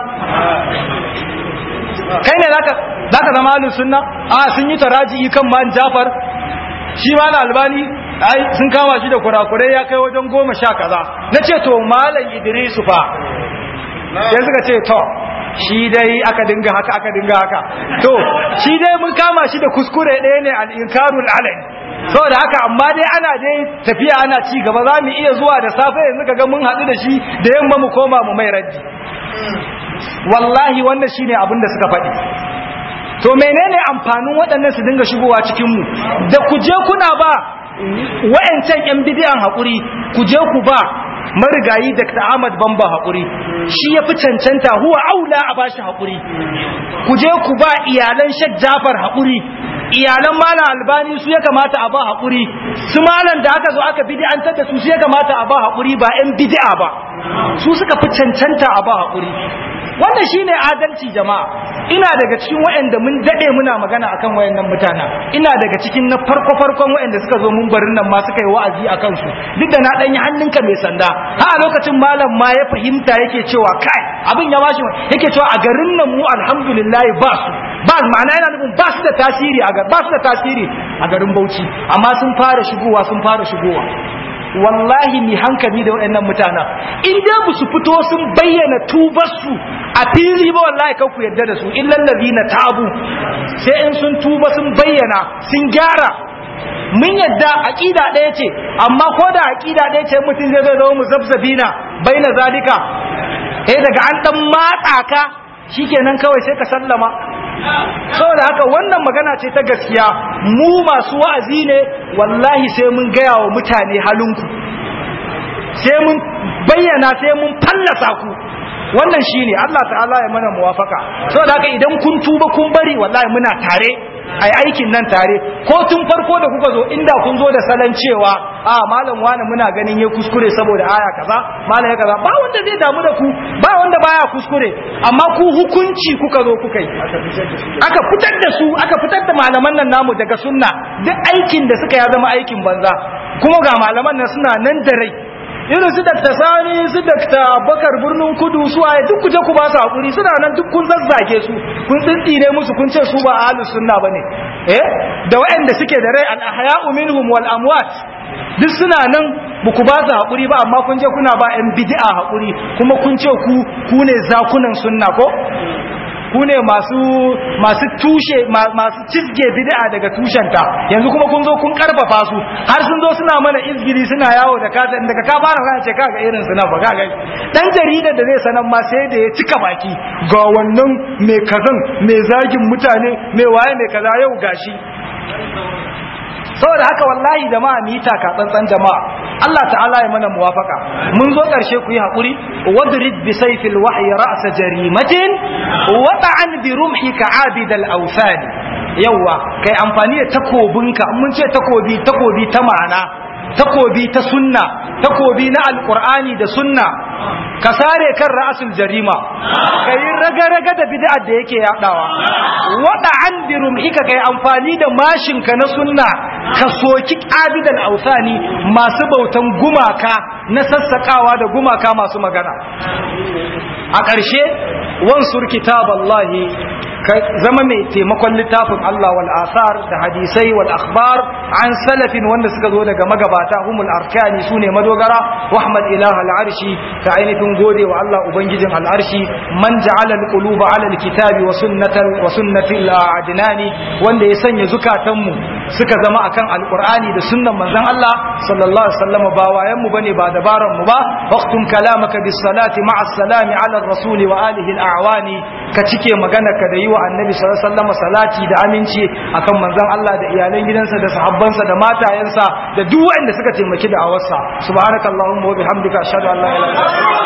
kai ne zaka zama ahlus sunna sun yi taraji kan man Jafar shi Malam Albani ai sun kama shi da kurakurai ya kai wajen 10 kaza nace to Malam Idrisu fa sai suka ce to shi dai aka dinga haka to shi dai mun kama shi da kuskure ɗaya ne al-inkarul alani saboda haka amma dai ana dai tafiya ana ci gaba za mu iya zuwa da safe yanzu kaga mun haɗu da shi da yamma mu koma mu mai raddi wallahi wannan shine abin da suka faɗi to menene amfanin waɗannan su dinga shigowa cikin mu da ku je kuna ba wayancan yan bid'an hakuri ku je ku ba marigayi Dr. Ahmad Bamba hakuri shi yafi cancanta huwa aula a bashi hakuri ku je ku ba iyalan Sheikh Jafar hakuri iyalan Malam Albani su ya kamata a ba hakuri su malan da aka zo aka bid'antar da su ya kamata a ba hakuri ba yan bid'a ba su suka fi cancanta a ba hakuri wannan shine adalci jama'a ina daga cikin waɗanda mun dade muna magana akan wayannan mutana ina daga cikin na farkon waɗanda suka zo mun barin nan ma suka yi wa'azi akan su duk da na dan yi hannunka mai sanda a lokacin malam ma ya fahimta yake cewa kai abin ya bashi yake cewa a garin nan mu alhamdulillah ba ma'ana yana nufin ba su da tasiri a garin Bauchi amma sun fara shigowa wallahi ni hankali da waɗannan mutanen in dai ba su fito sun bayyana tubarsu a fili ba wallahi kan ku yarda da su illal ladina tabu sai in sun tuba sun bayyana sun gyara mun yadda aqida ɗaya ce amma ko da aqida ɗaya ce mutum zai zo mu zabzabina baina zalika daga an dan matsa ka shikenan kawai sai ka sallama saboda haka wannan magana ce ta gaskiya mu masu wa'azi ne wallahi sai mun gaya wa mutane halinku sai mun bayyana sai mun fallasa ku wannan shine Allah ta'ala ya mana muwafaka saboda haka idan kun tuba kun bari wallahi muna tare ai aikin nan tare ko tun farko da kuka zo inda kun zo da salan cewa malam wani muna ganin ya kuskure saboda aya kaza malam ya kaza ba wanda zai damu da ku ba wanda baya kuskure amma ku hukunci kuka zo kuka yi aka fitar da malaman nan namu daga sunna duk aikin da suka ya zama aikin banza kuma ga malaman nan suna nan da rai irin su Dr. Sani su Dr. Bakar Birnin Kudu su waye duk kuje ku ba su hakuri suna nan duk kun zazzage su kun tsitsire musu kun ce su ba ahlus sunna bane da waɗanda suke da rai al ahya'u minhum wal amwat duk suna nan buku ba su hakuri ba amma kun je kuna ba yan bid'a hakuri kuma kun ce ku ne zakunan sunna ko ku ne masu tushe masu cizge bid'a daga tushenta yanzu kuma kun zo kun karfafa su har sun zo suna mana izgiri suna yawo da kasan daga ka fara kana ce kaga irin su na ba kaga dan jaridar da zai sanan ma sai da ya cika baki ga wannan mai kazan mai zagin mutane mai waye mai kaza yau gashi saboda haka wallahi jama'a mu yi taka tsantsan jama'a Allah ta'ala ya mana muwafaka mun zo karshe ku yi hakuri wadrid bi sayfil wahyi ra's jarimatin wa ta'an bi rumhika abid al awsan yawa kai amfani da takobinka mun ce takobi ta ma'ana takobi ta sunna takobi na alqur'ani da sunna ka sare kan ra'asul jarima kai raga da bid'a da yake yadawa wada an bi rumhika kai amfani da mashinka na sunna ka soki abidal ausani masu bautan gumaka na sassakawa da gumaka masu magana a ƙarshe wansur kitaballahi ka zama mai taimakon littafin Allah wal asar da hadisai wal akhbar an salafin wanda suka zo daga magabata humul arkani sune madogara wa ahmad ilaha al'arshi ka ainihin gode wa Allah ubangijin al'arshi man ja'ala al-quluba 'ala al-kitabi wa sunnati al-adnani wanda ya sanya zukatanmu suka zama akan alqur'ani da sunnan manzon Allah sallallahu alaihi wasallam ba wayan mu bane ba dabaran mu ba waqtum kalamaka bis salati ma'a salami 'ala ar-rasuli wa alihi al-a'wani ka cike magana ka da yi wa annabi sallallahu alaihi wasallam salati da aminci akan manzon Allah da iyalan gidansa da sahabbansa da matayensa da duk wanda suka taimaki da awarsa subhanakallahumma wa bihamdika ashhadu an la ilaha illa anta